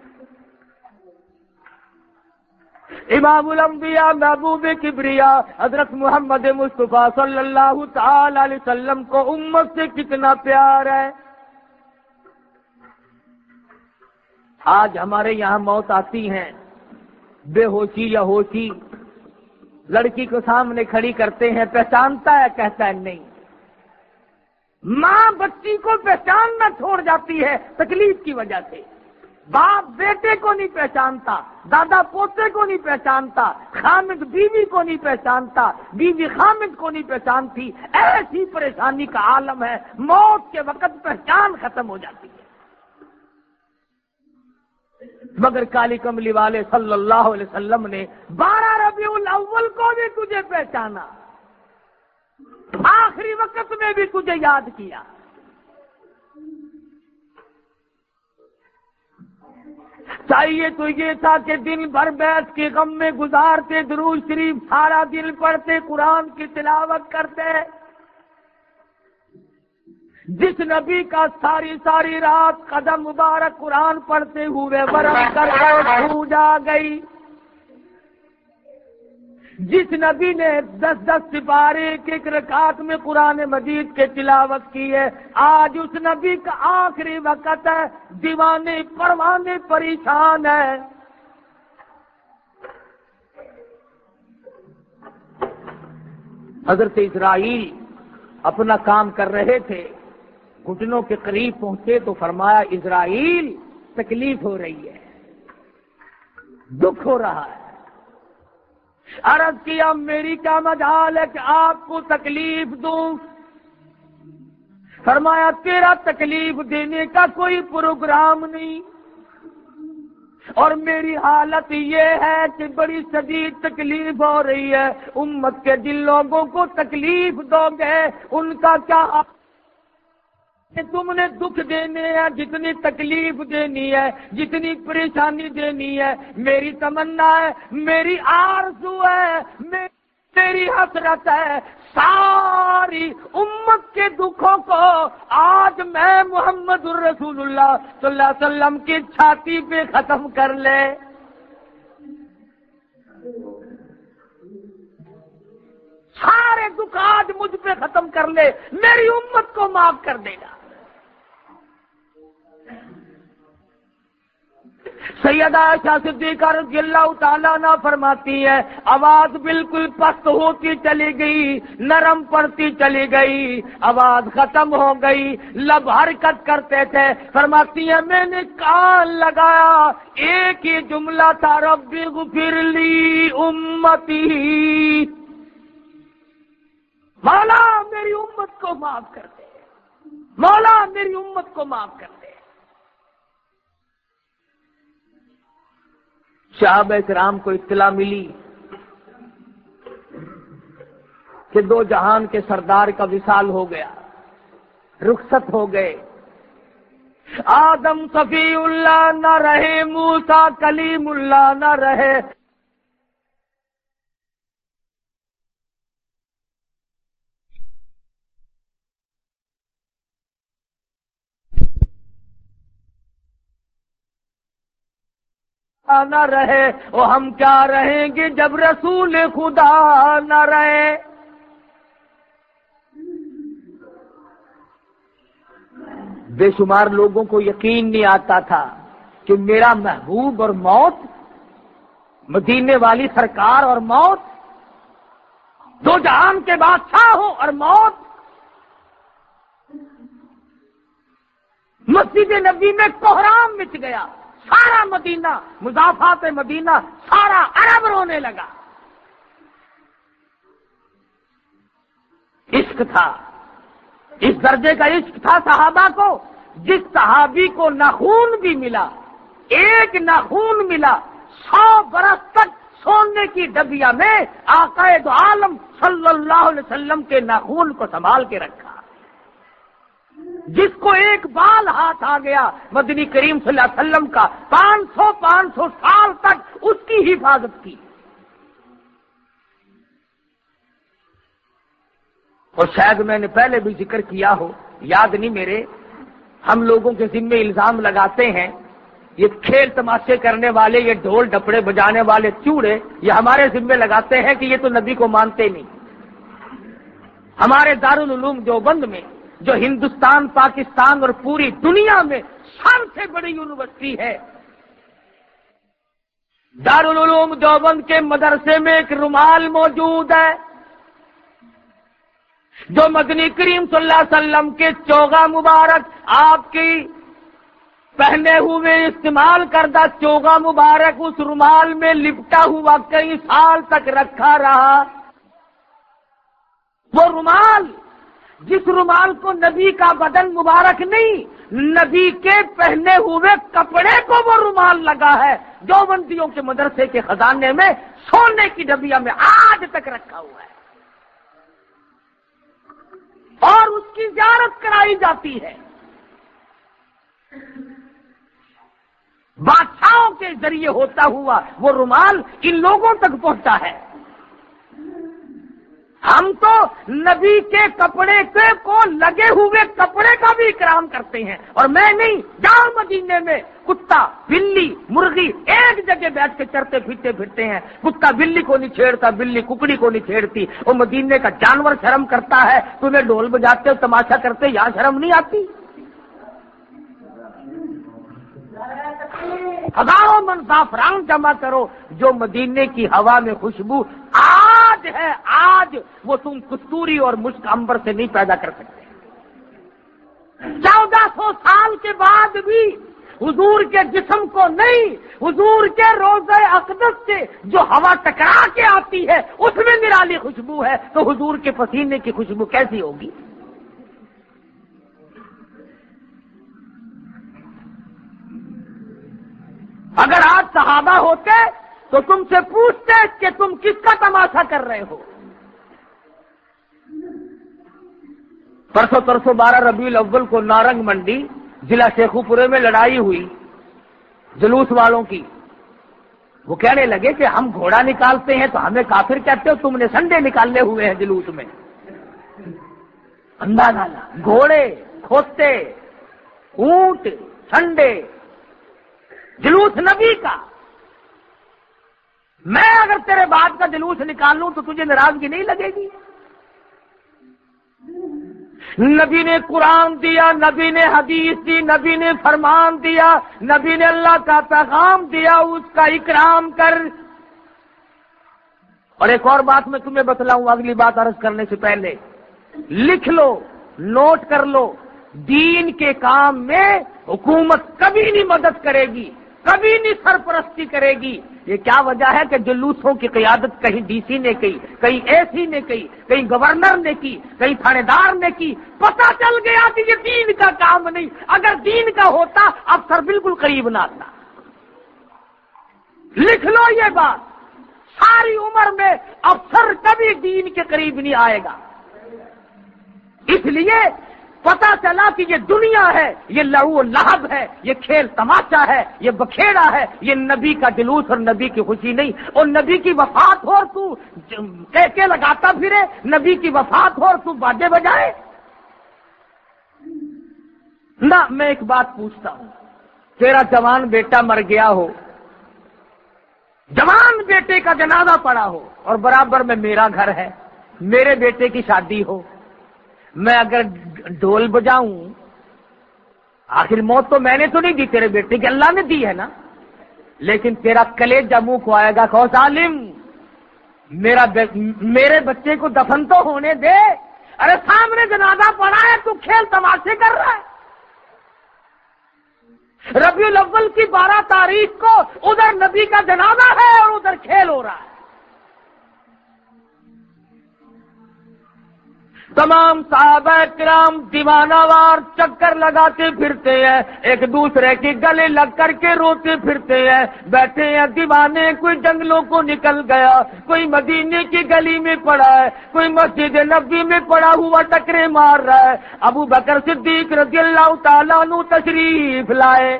امام الانبیاء محبوب کبریا حضرت محمد مصطفیٰ صلی اللہ تعالی علیہ وسلم کو امت سے کتنا پیار ہے۔ آج ہمارے یہاں موت آتی ہیں، بے ہوشی یا ہوشی، لڑکی کو سامنے کھڑی کرتے ہیں، پہچانتا ہے، کہتا ہے نہیں۔ ماں بچی کو پہچاننا چھوڑ جاتی ہے تکلیف کی وجہ سے، باپ بیٹے کو نہیں پہچانتا، دادا پوتے کو نہیں پہچانتا، خامد بیوی کو نہیں پہچانتا، بیوی خامد کو نہیں پہچانتی، ایسی پریشانی کا عالم ہے، موت کے وقت پہچان ختم ہو جاتی ہے۔ مگر کالی کملی والے صلی اللہ علیہ وسلم نے بارہ ربیع الاول کو بھی تجھے پہچانا، آخری وقت میں بھی تجھے یاد کیا۔ چاہیے تو یہ تھا کہ دن بھر بیٹھ کے غم میں گزارتے، درود شریف سارا دن پڑھتے، قرآن کی تلاوت کرتے۔ جس نبی کا ساری ساری رات قدم مبارک قرآن پڑھتے ہوئے ورم کر بھوج آ گئی، جس نبی نے دس دس سپارے ایک ایک رکعت میں قرآن مجید کے تلاوت کی ہے، آج اس نبی کا آخری وقت ہے، دیوانے پروانے پریشان ہے۔ حضرت اسرائیل اپنا کام کر رہے تھے، گھٹنوں کے قریب پہنچے تو فرمایا اسرائیل تکلیف ہو رہی ہے، دکھ ہو رہا ہے۔ عرض کیا میری کیا مجال ہے کہ آپ کو تکلیف دوں؟ فرمایا تیرا تکلیف دینے کا کوئی پروگرام نہیں، اور میری حالت یہ ہے کہ بڑی شدید تکلیف ہو رہی ہے، امت کے جن لوگوں کو تکلیف دو گے ان کا کیا کہ تم نے دکھ دینے ہیں، جتنی تکلیف دینی ہے، جتنی پریشانی دینی ہے، میری تمنا ہے، میری آرزو ہے، میری حسرت ہے، ساری امت کے دکھوں کو آج میں محمد الرسول اللہ صلی اللہ علیہ وسلم کی چھاتی پہ ختم کر لے۔ سارے دکھ آج مجھ پہ ختم کر لے، میری امت کو معاف کر دے گا۔ سیدہ عائشہ صدیقہ رضی اللہ تعالیٰ عنہ فرماتی ہے آواز بالکل پست ہوتی چلی گئی، نرم پڑتی چلی گئی، آواز ختم ہو گئی، لب حرکت کرتے تھے۔ فرماتی ہے میں نے کان لگایا، ایک ہی جملہ تھا، رب اغفر لی امتی، مولا میری امت کو معاف کر دے، مولا میری امت کو معاف کر دے۔ صحابہ کرام کو اطلاع ملی کہ دو جہان کے سردار کا وصال ہو گیا، رخصت ہو گئے۔ آدم صفی اللہ نہ رہے، موسیٰ کلیم اللہ نہ رہے، نہ رہے، اور ہم کیا رہیں گے جب رسول خدا نہ رہے۔ بے شمار لوگوں کو یقین نہیں آتا تھا کہ میرا محبوب اور موت، مدینے والی سرکار اور موت، دو جہان کے بادشاہ ہو اور موت، مسجد نبی میں کوہرام مچ گیا، سارا مدینہ، مضافات مدینہ، سارا عرب رونے لگا۔ عشق تھا، اس درجے کا عشق تھا صحابہ کو، جس صحابی کو نہ خون بھی ملا، ایک نہ خون ملا، سو برس تک سونے کی ڈبیا میں آقا دو عالم صلی اللہ علیہ وسلم کے ناخون کو سنبھال کے رکھا۔ جس کو ایک بال ہاتھ آ گیا مدنی کریم صلی اللہ علیہ وسلم کا، پانچ سو پانچ سو سال تک اس کی حفاظت کی۔ اور شاید میں نے پہلے بھی ذکر کیا ہو، یاد نہیں میرے، ہم لوگوں کے ذمے الزام لگاتے ہیں یہ کھیل تماشے کرنے والے، یہ ڈھول ڈپڑے بجانے والے چوڑے، یہ ہمارے ذمے لگاتے ہیں کہ یہ تو نبی کو مانتے نہیں۔ ہمارے دارالعلوم دیوبند میں، جو ہندوستان، پاکستان اور پوری دنیا میں سب سے بڑی یونیورسٹی ہے، دارالعلوم دیوبند کے مدرسے میں ایک رومال موجود ہے جو مدنی کریم صلی اللہ علیہ وسلم کے چوغا مبارک، آپ کی پہنے ہوئے استعمال کردہ چوغا مبارک اس رومال میں لپٹا ہوا کئی سال تک رکھا رہا۔ وہ رومال، جس رومال کو نبی کا بدن مبارک نہیں، نبی کے پہنے ہوئے کپڑے کو وہ رومال لگا ہے، جو بندیوں کے مدرسے کے خزانے میں سونے کی ڈبیا میں آج تک رکھا ہوا ہے، اور اس کی زیارت کرائی جاتی ہے۔ بادشاہوں کے ذریعے ہوتا ہوا وہ رومال ان لوگوں تک پہنچا ہے۔ ہم تو نبی کے کپڑے کے کو لگے ہوئے کپڑے کا بھی اکرام کرتے ہیں، اور میں نہیں، جاؤ مدینے میں کتا، بلی، مرغی ایک جگہ بیٹھ کے چرتے پھرتے پھرتے ہیں، کتا بلی کو نہیں چھیڑتا، بلی ککڑی کو نہیں چھیڑتی، وہ مدینے کا جانور شرم کرتا ہے، تمہیں ڈھول بجاتے ہو، تماشا کرتے، یہاں شرم نہیں آتی؟ ہزاروں من زعفران جمع کرو، جو مدینے کی ہوا میں خوشبو آج ہے، آج وہ تم کستوری اور مشک عنبر سے نہیں پیدا کر سکتے۔ چودہ سو سال کے بعد بھی حضور کے جسم کو نہیں، حضور کے روضہ اقدس سے جو ہوا ٹکرا کے آتی ہے اس میں نرالی خوشبو ہے، تو حضور کے پسینے کی خوشبو کیسی ہوگی؟ اگر آج صحابہ ہوتے تو تم سے پوچھتے کہ تم کس کا تماشا کر رہے ہو؟ پرسوں ترسوں بارہ ربیع الاول کو نارنگ منڈی ضلع شیخو پورے میں لڑائی ہوئی جلوس والوں کی. وہ کہنے لگے کہ ہم گھوڑا نکالتے ہیں تو ہمیں کافر کہتے ہو، تم نے سنڈے نکالے ہوئے ہیں جلوس میں. اندازہ گھوڑے، کھوتے، اونٹ، سنڈے، جلوس نبی کا. میں اگر تیرے بات کا جلوس نکال لوں تو تجھے ناراضگی نہیں لگے گی؟ نبی نے قرآن دیا، نبی نے حدیث دی، نبی نے فرمان دیا، نبی نے اللہ کا پیغام دیا، اس کا اکرام کر. اور ایک اور بات میں تمہیں بتلاؤں اگلی بات عرض کرنے سے پہلے، لکھ لو، نوٹ کر لو، دین کے کام میں حکومت کبھی نہیں مدد کرے گی، کبھی نہیں سرپرستی کرے گی. یہ کیا وجہ ہے کہ جلوسوں کی قیادت کہیں ڈی سی نے کی، کہیں اے سی نے کی، کہیں گورنر نے کی، کہیں تھانے دار نے کی. پتہ چل گیا کہ یہ دین کا کام نہیں. اگر دین کا ہوتا افسر بالکل قریب نہ آتا. لکھ لو یہ بات، ساری عمر میں افسر کبھی دین کے قریب نہیں آئے گا. اس لیے پتا چلا کہ یہ دنیا ہے، یہ لہو و لہب ہے، یہ کھیل تماشا ہے، یہ بکھیڑا ہے، یہ نبی کا جلوس اور نبی کی خوشی نہیں. اور نبی کی وفات ہو اور تو کہہ کے لگاتا پھرے، نبی کی وفات ہو اور تو باجے بجائے. نہ، میں ایک بات پوچھتا ہوں، تیرا جوان بیٹا مر گیا ہو، جوان بیٹے کا جنازہ پڑا ہو، اور برابر میں میرا گھر ہے، میرے بیٹے کی شادی ہو، میں اگر ڈھول بجاؤں، آخر موت تو میں نے تو نہیں دی، تیرے بیٹے کی اللہ نے دی ہے نا. لیکن تیرا کلیجہ منہ کو آئے گا، کہو ظالم میرا میرے بچے کو دفن تو ہونے دے. ارے سامنے جنازہ پڑا ہے، تو کھیل تماشے کر رہا ہے. ربیع الاول کی بارہ تاریخ کو ادھر نبی کا جنازہ ہے اور ادھر کھیل ہو رہا ہے. تمام صحابہ کرام دیوانہ وار چکر لگاتے پھرتے ہیں، ایک دوسرے کے گلے لگ کر کے روتے پھرتے ہیں، بیٹھے ہیں دیوانے. کوئی جنگلوں کو نکل گیا، کوئی مدینے کی گلی میں پڑا ہے، کوئی مسجد نبی میں پڑا ہوا ٹکرے مار رہا ہے. ابو بکر صدیق رضی اللہ تعالیٰ عنہ تشریف لائے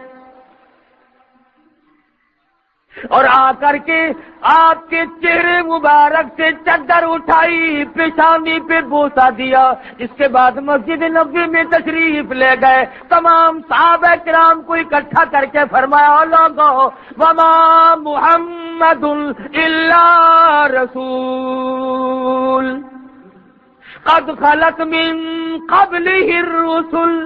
اور آ کر کے آپ کے چہرے مبارک سے چادر اٹھائی، پیشانی پہ بوسہ دیا. اس کے بعد مسجد نبوی میں تشریف لے گئے. تمام صحابہ کرام کو اکٹھا کر کے فرمایا، لوگو وما محمد الا رسول قد خلت من قبلہ الرسل.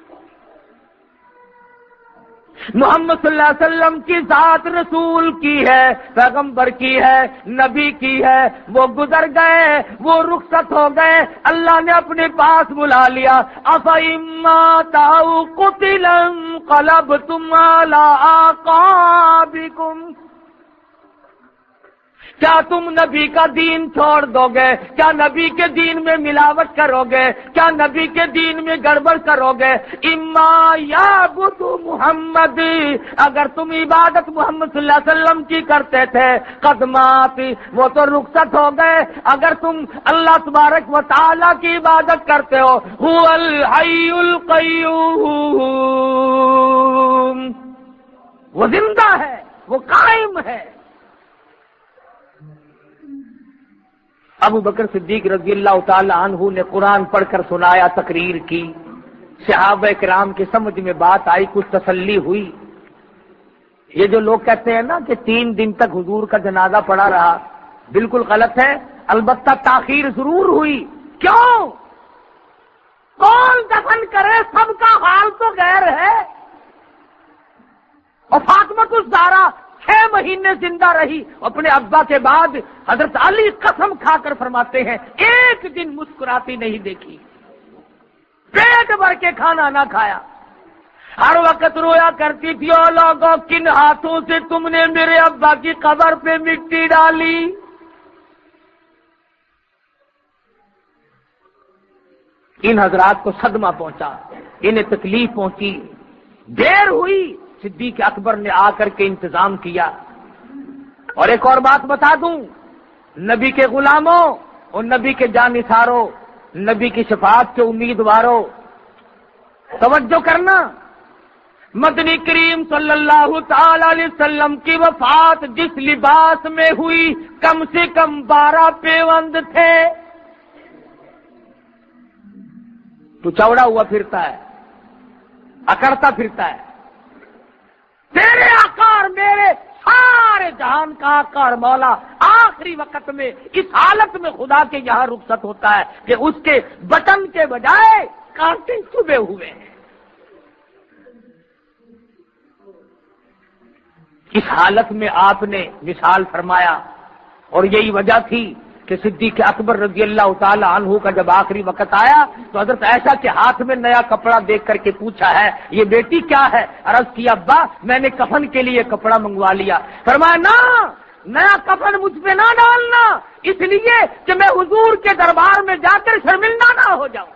محمد صلی اللہ علیہ وسلم کی ذات رسول کی ہے، پیغمبر کی ہے، نبی کی ہے. وہ گزر گئے، وہ رخصت ہو گئے، اللہ نے اپنے پاس بلا لیا. أَفَإِمَّا تَعُوا قُتِلًا انقلبتم عَلَىٰ أَعْقَابِكُمْ. کیا تم نبی کا دین چھوڑ دو گے؟ کیا نبی کے دین میں ملاوٹ کرو گے؟ کیا نبی کے دین میں گڑبڑ کرو گے؟ اما یعبد محمد، اگر تم عبادت محمد صلی اللہ علیہ وسلم کی کرتے تھے، قدمات وہ تو رخصت ہو گئے. اگر تم اللہ تبارک و تعالی کی عبادت کرتے ہو، هو الحی القیوم، وہ زندہ ہے، وہ قائم ہے. ابو بکر صدیق رضی اللہ تعالی عنہ نے قرآن پڑھ کر سنایا، تقریر کی. صحابہ کرام کی سمجھ میں بات آئی، کچھ تسلی ہوئی. یہ جو لوگ کہتے ہیں نا کہ تین دن تک حضور کا جنازہ پڑا رہا، بالکل غلط ہے. البتہ تاخیر ضرور ہوئی. کیوں؟ کون دفن کرے؟ سب کا حال تو غیر ہے. اور فاطمہ الزہرا چھ مہینے زندہ رہی، اپنے ابا کے بعد حضرت علی قسم کھا کر فرماتے ہیں ایک دن مسکراتی نہیں دیکھی، پیٹ بھر کے کھانا نہ کھایا. ہر وقت رویا کرتی تھی، او لوگوں کن ہاتھوں سے تم نے میرے ابا کی قبر پہ مٹی ڈالی؟ ان حضرات کو صدمہ پہنچا، انہیں تکلیف پہنچی، دیر ہوئی، صدیق اکبر نے آ کر کے انتظام کیا۔ اور ایک اور بات بتا دوں، نبی کے غلاموں اور نبی کے جانثاروں، نبی کی شفاعت کے امیدواروں، توجہ کرنا، مدنی کریم صلی اللہ تعالی علیہ وسلم کی وفات جس لباس میں ہوئی کم سے کم بارہ پیوند تھے۔ تو چوڑا ہوا پھرتا ہے، اکڑتا پھرتا ہے، تیرے آقا میرے سارے جہان کا آقا اور مولا آخری وقت میں اس حالت میں خدا کے یہاں رخصت ہوتا ہے کہ اس کے بٹن کے بجائے کانٹے چبھے ہوئے ہیں۔ اس حالت میں آپ نے مثال فرمایا، اور یہی وجہ تھی کہ صدیق اکبر رضی اللہ تعالی عنہ کا جب آخری وقت آیا تو حضرت عائشہ کے ہاتھ میں نیا کپڑا دیکھ کر کے پوچھا ہے یہ بیٹی کیا ہے؟ عرض کیا ابا میں نے کفن کے لیے کپڑا منگوا لیا۔ فرمایا نہ، نیا کفن مجھ پہ نہ ڈالنا، اس لیے کہ میں حضور کے دربار میں جا کر شرمندہ نہ ہو جاؤں۔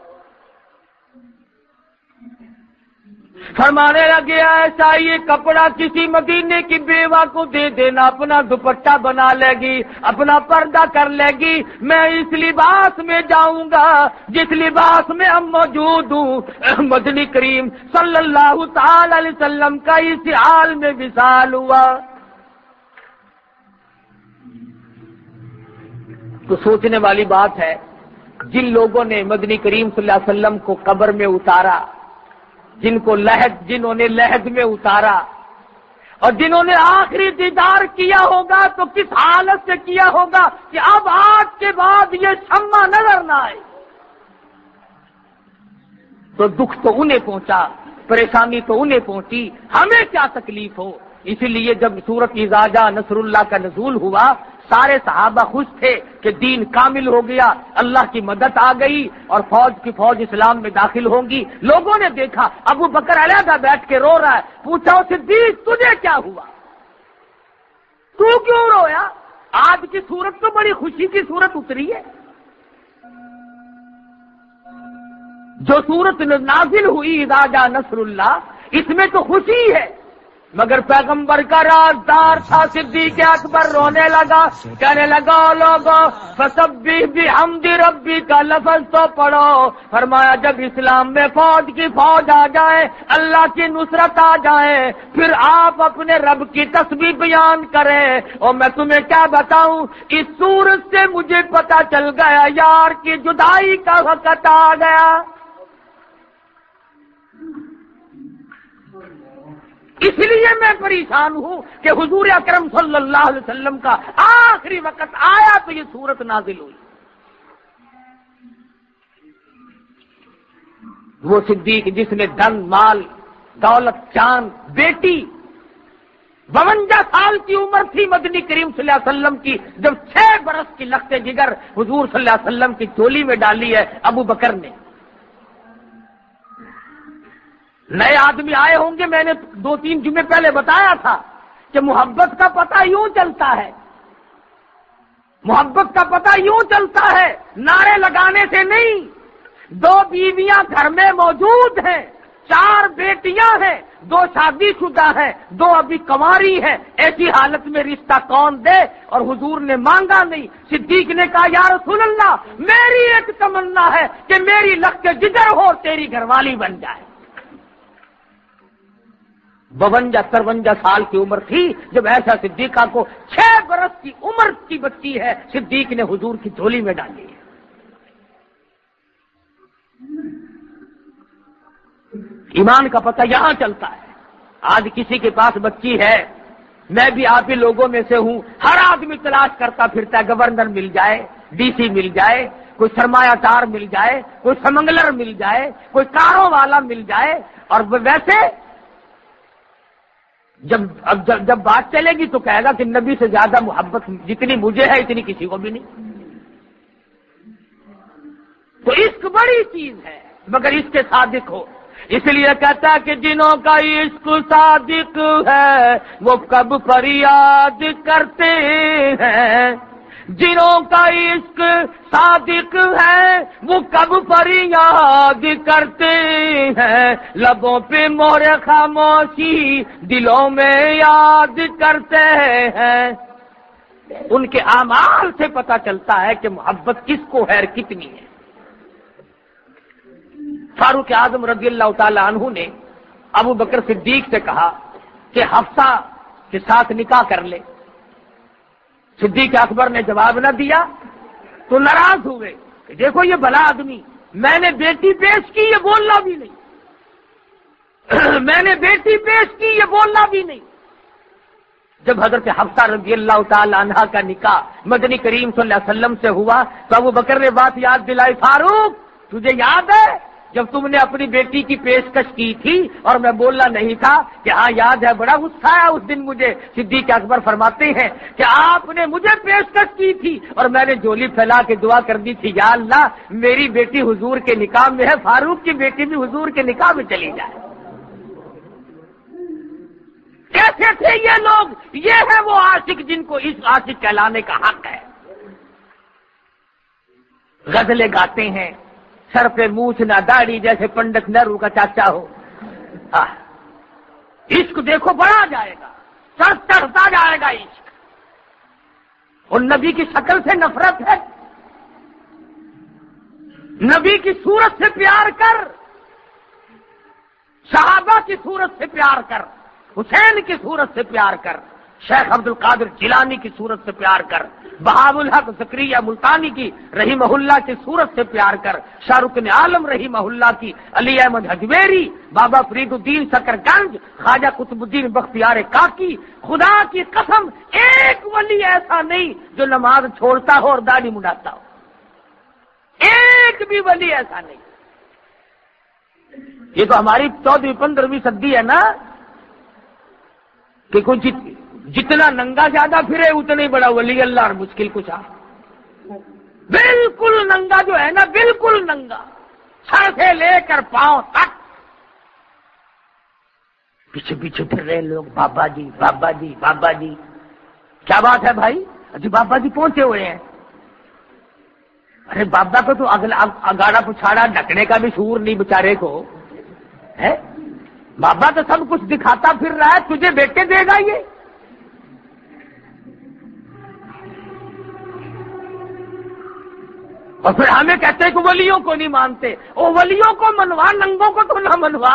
فرمانے لگے ایسا یہ کپڑا کسی مدینے کی بیوہ کو دے دینا، اپنا دوپٹہ بنا لے گی، اپنا پردہ کر لے گی، میں اس لباس میں جاؤں گا جس لباس میں ہم موجود ہوں۔ مدنی کریم صلی اللہ تعالی علیہ وسلم کا اس حال میں وصال ہوا۔ تو سوچنے والی بات ہے، جن لوگوں نے مدنی کریم صلی اللہ علیہ وسلم کو قبر میں اتارا، جن کو لحد جنہوں نے لحد میں اتارا، اور جنہوں نے آخری دیدار کیا ہوگا تو کس حالت سے کیا ہوگا کہ اب آج کے بعد یہ شمع نظر نہ آئے، تو دکھ تو انہیں پہنچا، پریشانی تو انہیں پہنچی، ہمیں کیا تکلیف ہو۔ اسی لیے جب سورت اذا جاء نصر اللہ کا نزول ہوا، سارے صحابہ خوش تھے کہ دین کامل ہو گیا، اللہ کی مدد آ گئی اور فوج کی فوج اسلام میں داخل ہوں گی۔ لوگوں نے دیکھا ابو بکر علیحدہ بیٹھ کے رو رہا ہے، پوچھا صدیق تجھے کیا ہوا، تو کیوں رویا؟ آج کی صورت تو بڑی خوشی کی صورت اتری ہے، جو صورت نازل ہوئی اذا جاء نصر اللہ، اس میں تو خوشی ہے، مگر پیغمبر کا رازدار تھا صدیق اکبر رونے لگا، کہنے لگا لوگوں فسبح بحمد ربی کا لفظ تو پڑھو۔ فرمایا جب اسلام میں فوج کی فوج آ جائے، اللہ کی نصرت آ جائے، پھر آپ اپنے رب کی تسبیح بیان کریں۔ اور میں تمہیں کیا بتاؤں، اس صورت سے مجھے پتا چل گیا یار کی جدائی کا وقت آ گیا۔ اس لیے میں پریشان ہوں کہ حضور اکرم صلی اللہ علیہ وسلم کا آخری وقت آیا تو یہ صورت نازل ہوئی۔ وہ صدیق جس نے دھن مال دولت چاند بیٹی، بونجا سال کی عمر تھی مدنی کریم صلی اللہ علیہ وسلم کی جب چھ برس کی لخت جگر حضور صلی اللہ علیہ وسلم کی چولی میں ڈالی ہے ابو بکر نے۔ نئے آدمی آئے ہوں گے، میں نے دو تین جمعے پہلے بتایا تھا کہ محبت کا پتہ یوں چلتا ہے، محبت کا پتہ یوں چلتا ہے نعرے لگانے سے نہیں۔ دو بیویاں گھر میں موجود ہیں، چار بیٹیاں ہیں، دو شادی شدہ ہیں، دو ابھی کنواری ہیں، ایسی حالت میں رشتہ کون دے؟ اور حضور نے مانگا نہیں۔ صدیق نے کہا یا رسول اللہ میری ایک تمنا ہے کہ میری لخت جگر ہو اور تیری گھر والی بن جائے۔ بونجا ترونجا سال کی عمر تھی جب ایسا صدیقہ کو چھ برس کی عمر کی بچی ہے صدیق نے حضور کی جھولی میں ڈالی ہے۔ ایمان کا پتہ یہاں چلتا ہے۔ آج کسی کے پاس بچی ہے، میں بھی آپ ہی لوگوں میں سے ہوں، ہر آدمی تلاش کرتا پھرتا ہے گورنر مل جائے، ڈی سی مل جائے، کوئی سرمایہ دار مل جائے، کوئی سمنگلر مل جائے، کوئی کاروں والا مل جائے۔ اور ویسے جب اب جب, جب بات چلے گی تو کہے گا کہ نبی سے زیادہ محبت جتنی مجھے ہے اتنی کسی کو بھی نہیں۔ تو عشق بڑی چیز ہے، مگر اس کے صادق ہو، اس لیے کہتا ہے کہ جنہوں کا عشق صادق ہے وہ کب فریاد کرتے ہیں، جنہوں کا عشق صادق ہے وہ کب فریاد کرتے ہیں، لبوں پہ مہر خاموشی دلوں میں یاد کرتے ہیں۔ ان کے اعمال سے پتہ چلتا ہے کہ محبت کس کو ہے اور کتنی ہے۔ فاروق اعظم رضی اللہ تعالی عنہ نے ابو بکر صدیق سے کہا کہ حفصہ کے ساتھ نکاح کر لے۔ صدیق اکبر نے جواب نہ دیا تو ناراض ہوئے کہ دیکھو یہ بھلا آدمی، میں نے بیٹی پیش کی یہ بولنا بھی نہیں میں نے بیٹی پیش کی یہ بولنا بھی نہیں۔ جب حضرت حفصہ رضی اللہ تعالی عنہا کا نکاح مدنی کریم صلی اللہ علیہ وسلم سے ہوا تو ابو بکر نے بات یاد دلائی، فاروق تجھے یاد ہے جب تم نے اپنی بیٹی کی پیشکش کی تھی اور میں بولنا نہیں تھا؟ کہ ہاں یاد ہے، بڑا غصہ آیا اس دن مجھے۔ صدیق اکبر فرماتے ہیں کہ آپ نے مجھے پیشکش کی تھی اور میں نے جولی پھیلا کے دعا کر دی تھی، یا اللہ میری بیٹی حضور کے نکاح میں ہے، فاروق کی بیٹی بھی حضور کے نکاح میں چلی جائے۔ کیسے تھے یہ لوگ؟ یہ ہے وہ عاشق جن کو اس عاشق کہلانے کا حق ہے۔ غزلیں گاتے ہیں، سر پہ مونچھ نہ داڑھی جیسے پنڈت نہرو کا چاچا ہو۔ عشق دیکھو بڑھا جائے گا، سر چڑھتا جائے گا عشق۔ اور نبی کی شکل سے نفرت ہے، نبی کی صورت سے پیار کر، صحابہ کی صورت سے پیار کر، حسین کی صورت سے پیار کر، شیخ عبد القادر جیلانی کی صورت سے پیار کر، بہاء الحق زکریہ ملتانی کی رحمہ اللہ کی صورت سے پیار کر، شاہ رخ عالم رحمہ اللہ کی، علی احمد حجویری، بابا فرید الدین سکر گنج، خواجہ قطب الدین بختیار کاکی، خدا کی قسم ایک ولی ایسا نہیں جو نماز چھوڑتا ہو اور داڑھی منڈاتا ہو، ایک بھی ولی ایسا نہیں۔ یہ تو ہماری چودہویں پندرہویں صدی ہے نا کہ کچھ جتنا ننگا زیادہ پھرے اتنا ہی بڑا ولی اللہ اور مشکل کچھ آ۔ بالکل ننگا جو ہے نا، بالکل ننگا، سر سے لے کر پاؤں تک پیچھے پیچھے پھر رہے لوگ، بابا جی بابا جی بابا جی۔ کیا بات ہے بھائی؟ جی بابا جی پہنچے ہوئے ہیں۔ ارے بابا کو تو اگلا اگاڑا پچھاڑا ڈھکنے کا بھی شعور نہیں بیچارے کو ہے۔ بابا تو سب کچھ دکھاتا پھر رہا ہے، تجھے بیٹے دے گا یہ؟ اور پھر ہمیں کہتے ہیں کہ ولیوں کو نہیں مانتے۔ او ولیوں کو منوا، ننگوں کو تو نہ منوا۔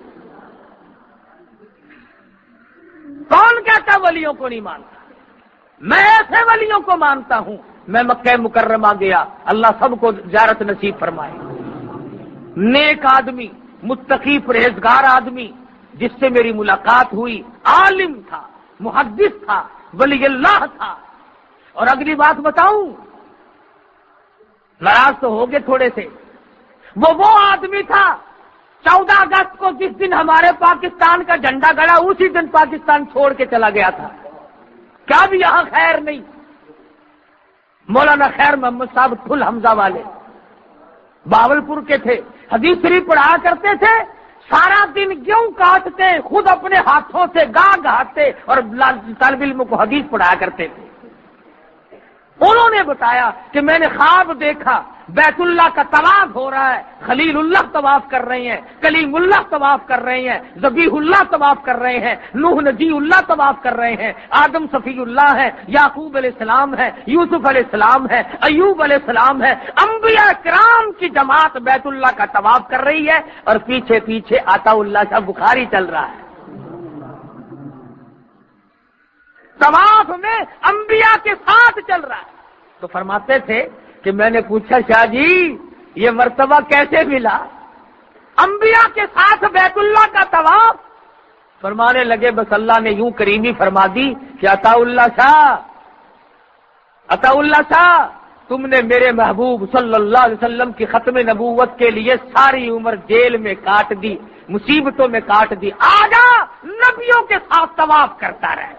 کون کہتا ولیوں کو نہیں مانتا؟ میں ایسے ولیوں کو مانتا ہوں۔ میں مکہ مکرمہ گیا، اللہ سب کو زیارت نصیب فرمائے۔ نیک آدمی، متقی پرہیزگار آدمی جس سے میری ملاقات ہوئی، عالم تھا، محدث تھا، ولی اللہ تھا۔ اور اگلی بات بتاؤں، ناراض تو ہو گئے تھوڑے سے، وہ وہ آدمی تھا چودہ اگست کو جس دن ہمارے پاکستان کا جھنڈا گڑا اسی دن پاکستان چھوڑ کے چلا گیا تھا۔ کیا بھی یہاں خیر نہیں؟ مولانا خیر محمد صاحب پھل حمزہ والے باولپور کے تھے، حدیث شریف پڑھایا کرتے تھے، سارا دن گیہوں کاٹتے، خود اپنے ہاتھوں سے گاہ گہاتے اور طالب علموں کو حدیث پڑھایا کرتے تھے۔ انہوں نے بتایا کہ میں نے خواب دیکھا بیت اللہ کا طواف ہو رہا ہے، خلیل اللہ طواف کر رہے ہیں، کلیم اللہ طواف کر رہے ہیں، ذبیح اللہ طواف کر رہے ہیں، نوح نجی اللہ طواف کر رہے ہیں، آدم صفی اللہ ہے، یعقوب علیہ السلام ہے، یوسف علیہ السلام ہے، ایوب علیہ السلام ہے، انبیاء کرام کی جماعت بیت اللہ کا طواف کر رہی ہے اور پیچھے پیچھے عطا اللہ شاہ بخاری چل رہا ہے۔ طواف میں انبیاء کے ساتھ چل رہا ہے۔ تو فرماتے تھے کہ میں نے پوچھا شاہ جی یہ مرتبہ کیسے ملا؟ انبیاء کے ساتھ بیت اللہ کا طواف۔ فرمانے لگے بس اللہ نے یوں کریمی فرما دی کہ عطا اللہ شاہ، عطا اللہ شاہ تم نے میرے محبوب صلی اللہ علیہ وسلم کی ختم نبوت کے لیے ساری عمر جیل میں کاٹ دی، مصیبتوں میں کاٹ دی، آجا نبیوں کے ساتھ طواف کرتا رہے۔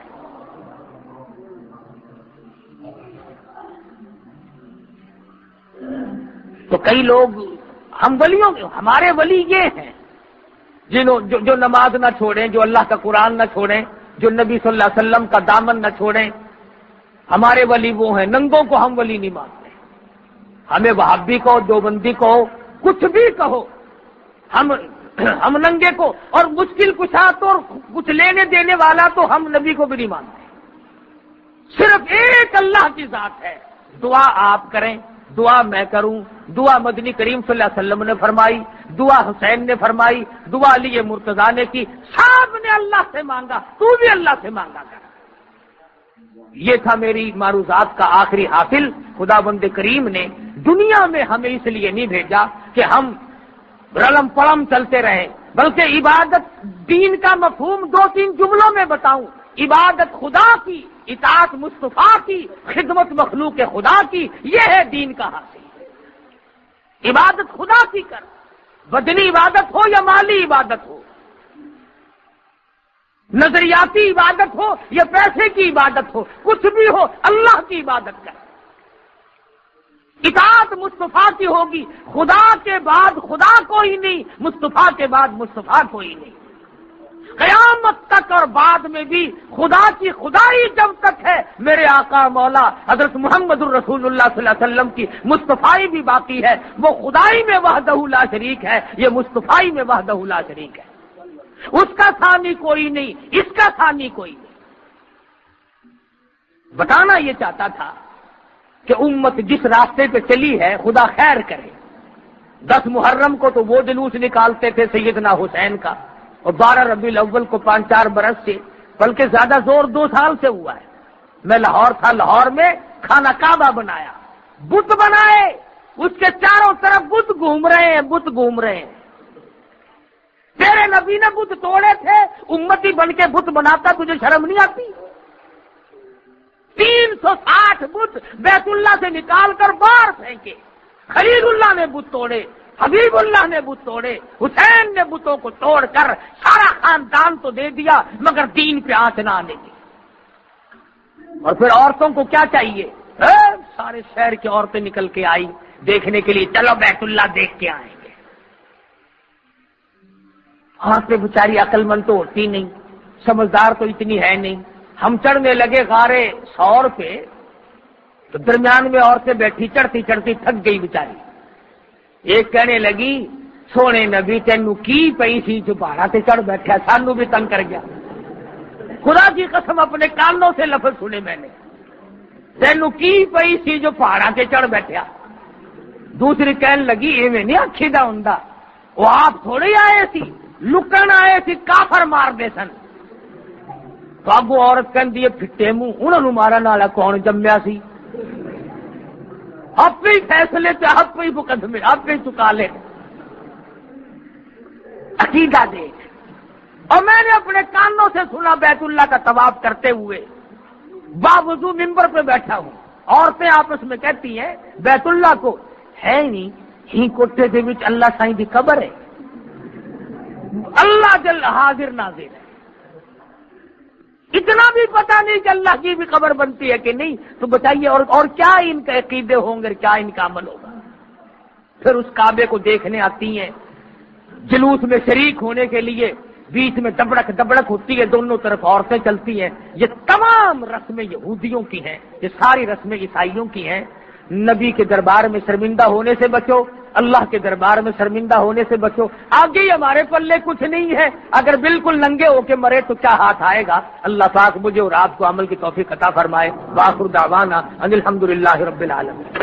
تو کئی لوگ ہم ولیوں ہمارے ولی یہ ہیں، جنہوں جو, جو نماز نہ چھوڑیں، جو اللہ کا قرآن نہ چھوڑیں، جو نبی صلی اللہ علیہ وسلم کا دامن نہ چھوڑیں، ہمارے ولی وہ ہیں۔ ننگوں کو ہم ولی نہیں مانتے، ہمیں وہابی کہو، دیوبندی کہو، کچھ بھی کہو، ہم ہم ننگے کو اور مشکل کشا تو اور کچھ لینے دینے والا تو ہم نبی کو بھی نہیں مانتے۔ صرف ایک اللہ کی ذات ہے۔ دعا آپ کریں، دعا میں کروں، دعا مدنی کریم صلی اللہ علیہ وسلم نے فرمائی، دعا حسین نے فرمائی، دعا علی مرتضیٰ نے کی، سب نے اللہ سے مانگا، تو بھی اللہ سے مانگا کر۔ یہ تھا میری معروضات کا آخری حاصل۔ خدا بند کریم نے دنیا میں ہمیں اس لیے نہیں بھیجا کہ ہم رلم پڑم چلتے رہیں، بلکہ عبادت، دین کا مفہوم دو تین جملوں میں بتاؤں، عبادت خدا کی، اطاعت مصطفیٰ کی، خدمت مخلوق خدا کی، یہ ہے دین کا حاصل۔ عبادت خدا کی کر، بدنی عبادت ہو یا مالی عبادت ہو، نظریاتی عبادت ہو یا پیسے کی عبادت ہو، کچھ بھی ہو، اللہ کی عبادت کر۔ اطاعت مصطفیٰ کی ہوگی، خدا کے بعد خدا کوئی نہیں، مصطفیٰ کے بعد مصطفیٰ کوئی نہیں۔ قیامت تک اور بعد میں بھی خدا کی خدائی جب تک ہے، میرے آقا مولا حضرت محمد الرسول اللہ صلی اللہ علیہ وسلم کی مصطفیٰ بھی باقی ہے۔ وہ خدائی میں وحدہ لا شریک ہے، یہ مصطفیٰ میں وحدہ لا شریک ہے۔ اس کا ثانی کوئی نہیں، اس کا ثانی کوئی نہیں۔ بتانا یہ چاہتا تھا کہ امت جس راستے پہ چلی ہے خدا خیر کرے۔ دس محرم کو تو وہ جلوس نکالتے تھے سیدنا حسین کا، اور بارہ ربیع الاول کو پانچ چار برس سے، بلکہ زیادہ زور دو سال سے ہوا ہے۔ میں لاہور تھا، لاہور میں خانہ کعبہ بنایا، بت بنائے، اس کے چاروں طرف بت گھوم رہے ہیں، بت گھوم رہے ہیں۔ تیرے نبی نے بت توڑے تھے، امتی بن کے بت بناتا، تجھے شرم نہیں آتی؟ تین سو ساٹھ بت بیت اللہ سے نکال کر باہر پھینکے۔ خلیل اللہ نے بت توڑے، حبیب اللہ نے بت توڑے، حسین نے بتوں کو توڑ کر سارا خاندان تو دے دیا، مگر دین پہ آنچ نہ آنے دی۔ اور پھر عورتوں کو کیا چاہیے؟ سارے شہر کی عورتیں نکل کے آئی دیکھنے کے لیے، چلو بیت اللہ دیکھ کے آئیں گے۔ عورتیں بیچاری عقل مند تو ہوتی نہیں، سمجھدار تو اتنی ہے نہیں۔ ہم چڑھنے لگے غارے سور پہ، تو درمیان میں عورتیں بیٹھی، چڑھتی چڑھتی تھک گئی بیچاری۔ ایک کہنے لگی، سونے نبی تینوں کی پئی سی جو پہاڑا سے چڑھ بیٹھا، سانو بھی تنگ کر گیا۔ خدا کی قسم اپنے کانوں سے لفظ سنے میں نے، تینوں کی پئی سی جو پہاڑا سے چڑھ بیٹھا۔ دوسری کہنے لگی، ایویں نہیں آکھی دا ہوندا، وہ آپ تھوڑے آئے سی، لکن آئے سی، کافر مار دے سن۔ تو اب وہ عورت کہندی ہے، پھٹے منہ انہوں نے مارن والا کون جمیا سی؟ آپ ہی فیصلے پہ، آپ ہی مقدمے، آپ ہی چکا لے۔ عقیدہ دیکھ۔ اور میں نے اپنے کانوں سے سنا بیت اللہ کا طواف کرتے ہوئے، باوضو ممبر پہ بیٹھا ہوں، عورتیں آپس میں کہتی ہیں بیت اللہ کو ہے نہیں، ہی کوٹے دے وچ اللہ سائیں دی قبر ہے، اللہ جل حاضر ناظر ہے۔ اتنا بھی پتہ نہیں کہ اللہ کی بھی قبر بنتی ہے کہ نہیں، تو بتائیے اور اور کیا ان کے عقیدے ہوں گے، کیا ان کا عمل ہوگا؟ پھر اس کعبے کو دیکھنے آتی ہیں، جلوس میں شریک ہونے کے لیے، بیچ میں دبڑک دبڑک ہوتی ہے، دونوں طرف عورتیں چلتی ہیں۔ یہ تمام رسمیں یہودیوں کی ہیں، یہ ساری رسمیں عیسائیوں کی ہیں۔ نبی کے دربار میں شرمندہ ہونے سے بچو، اللہ کے دربار میں شرمندہ ہونے سے بچو۔ آگے ہی ہمارے پلے کچھ نہیں ہے، اگر بالکل ننگے ہو کے مرے تو کیا ہاتھ آئے گا؟ اللہ پاک مجھے اور آپ کو عمل کی توفیق عطا فرمائے۔ وآخر دعوانا ان الحمدللہ رب العالمین۔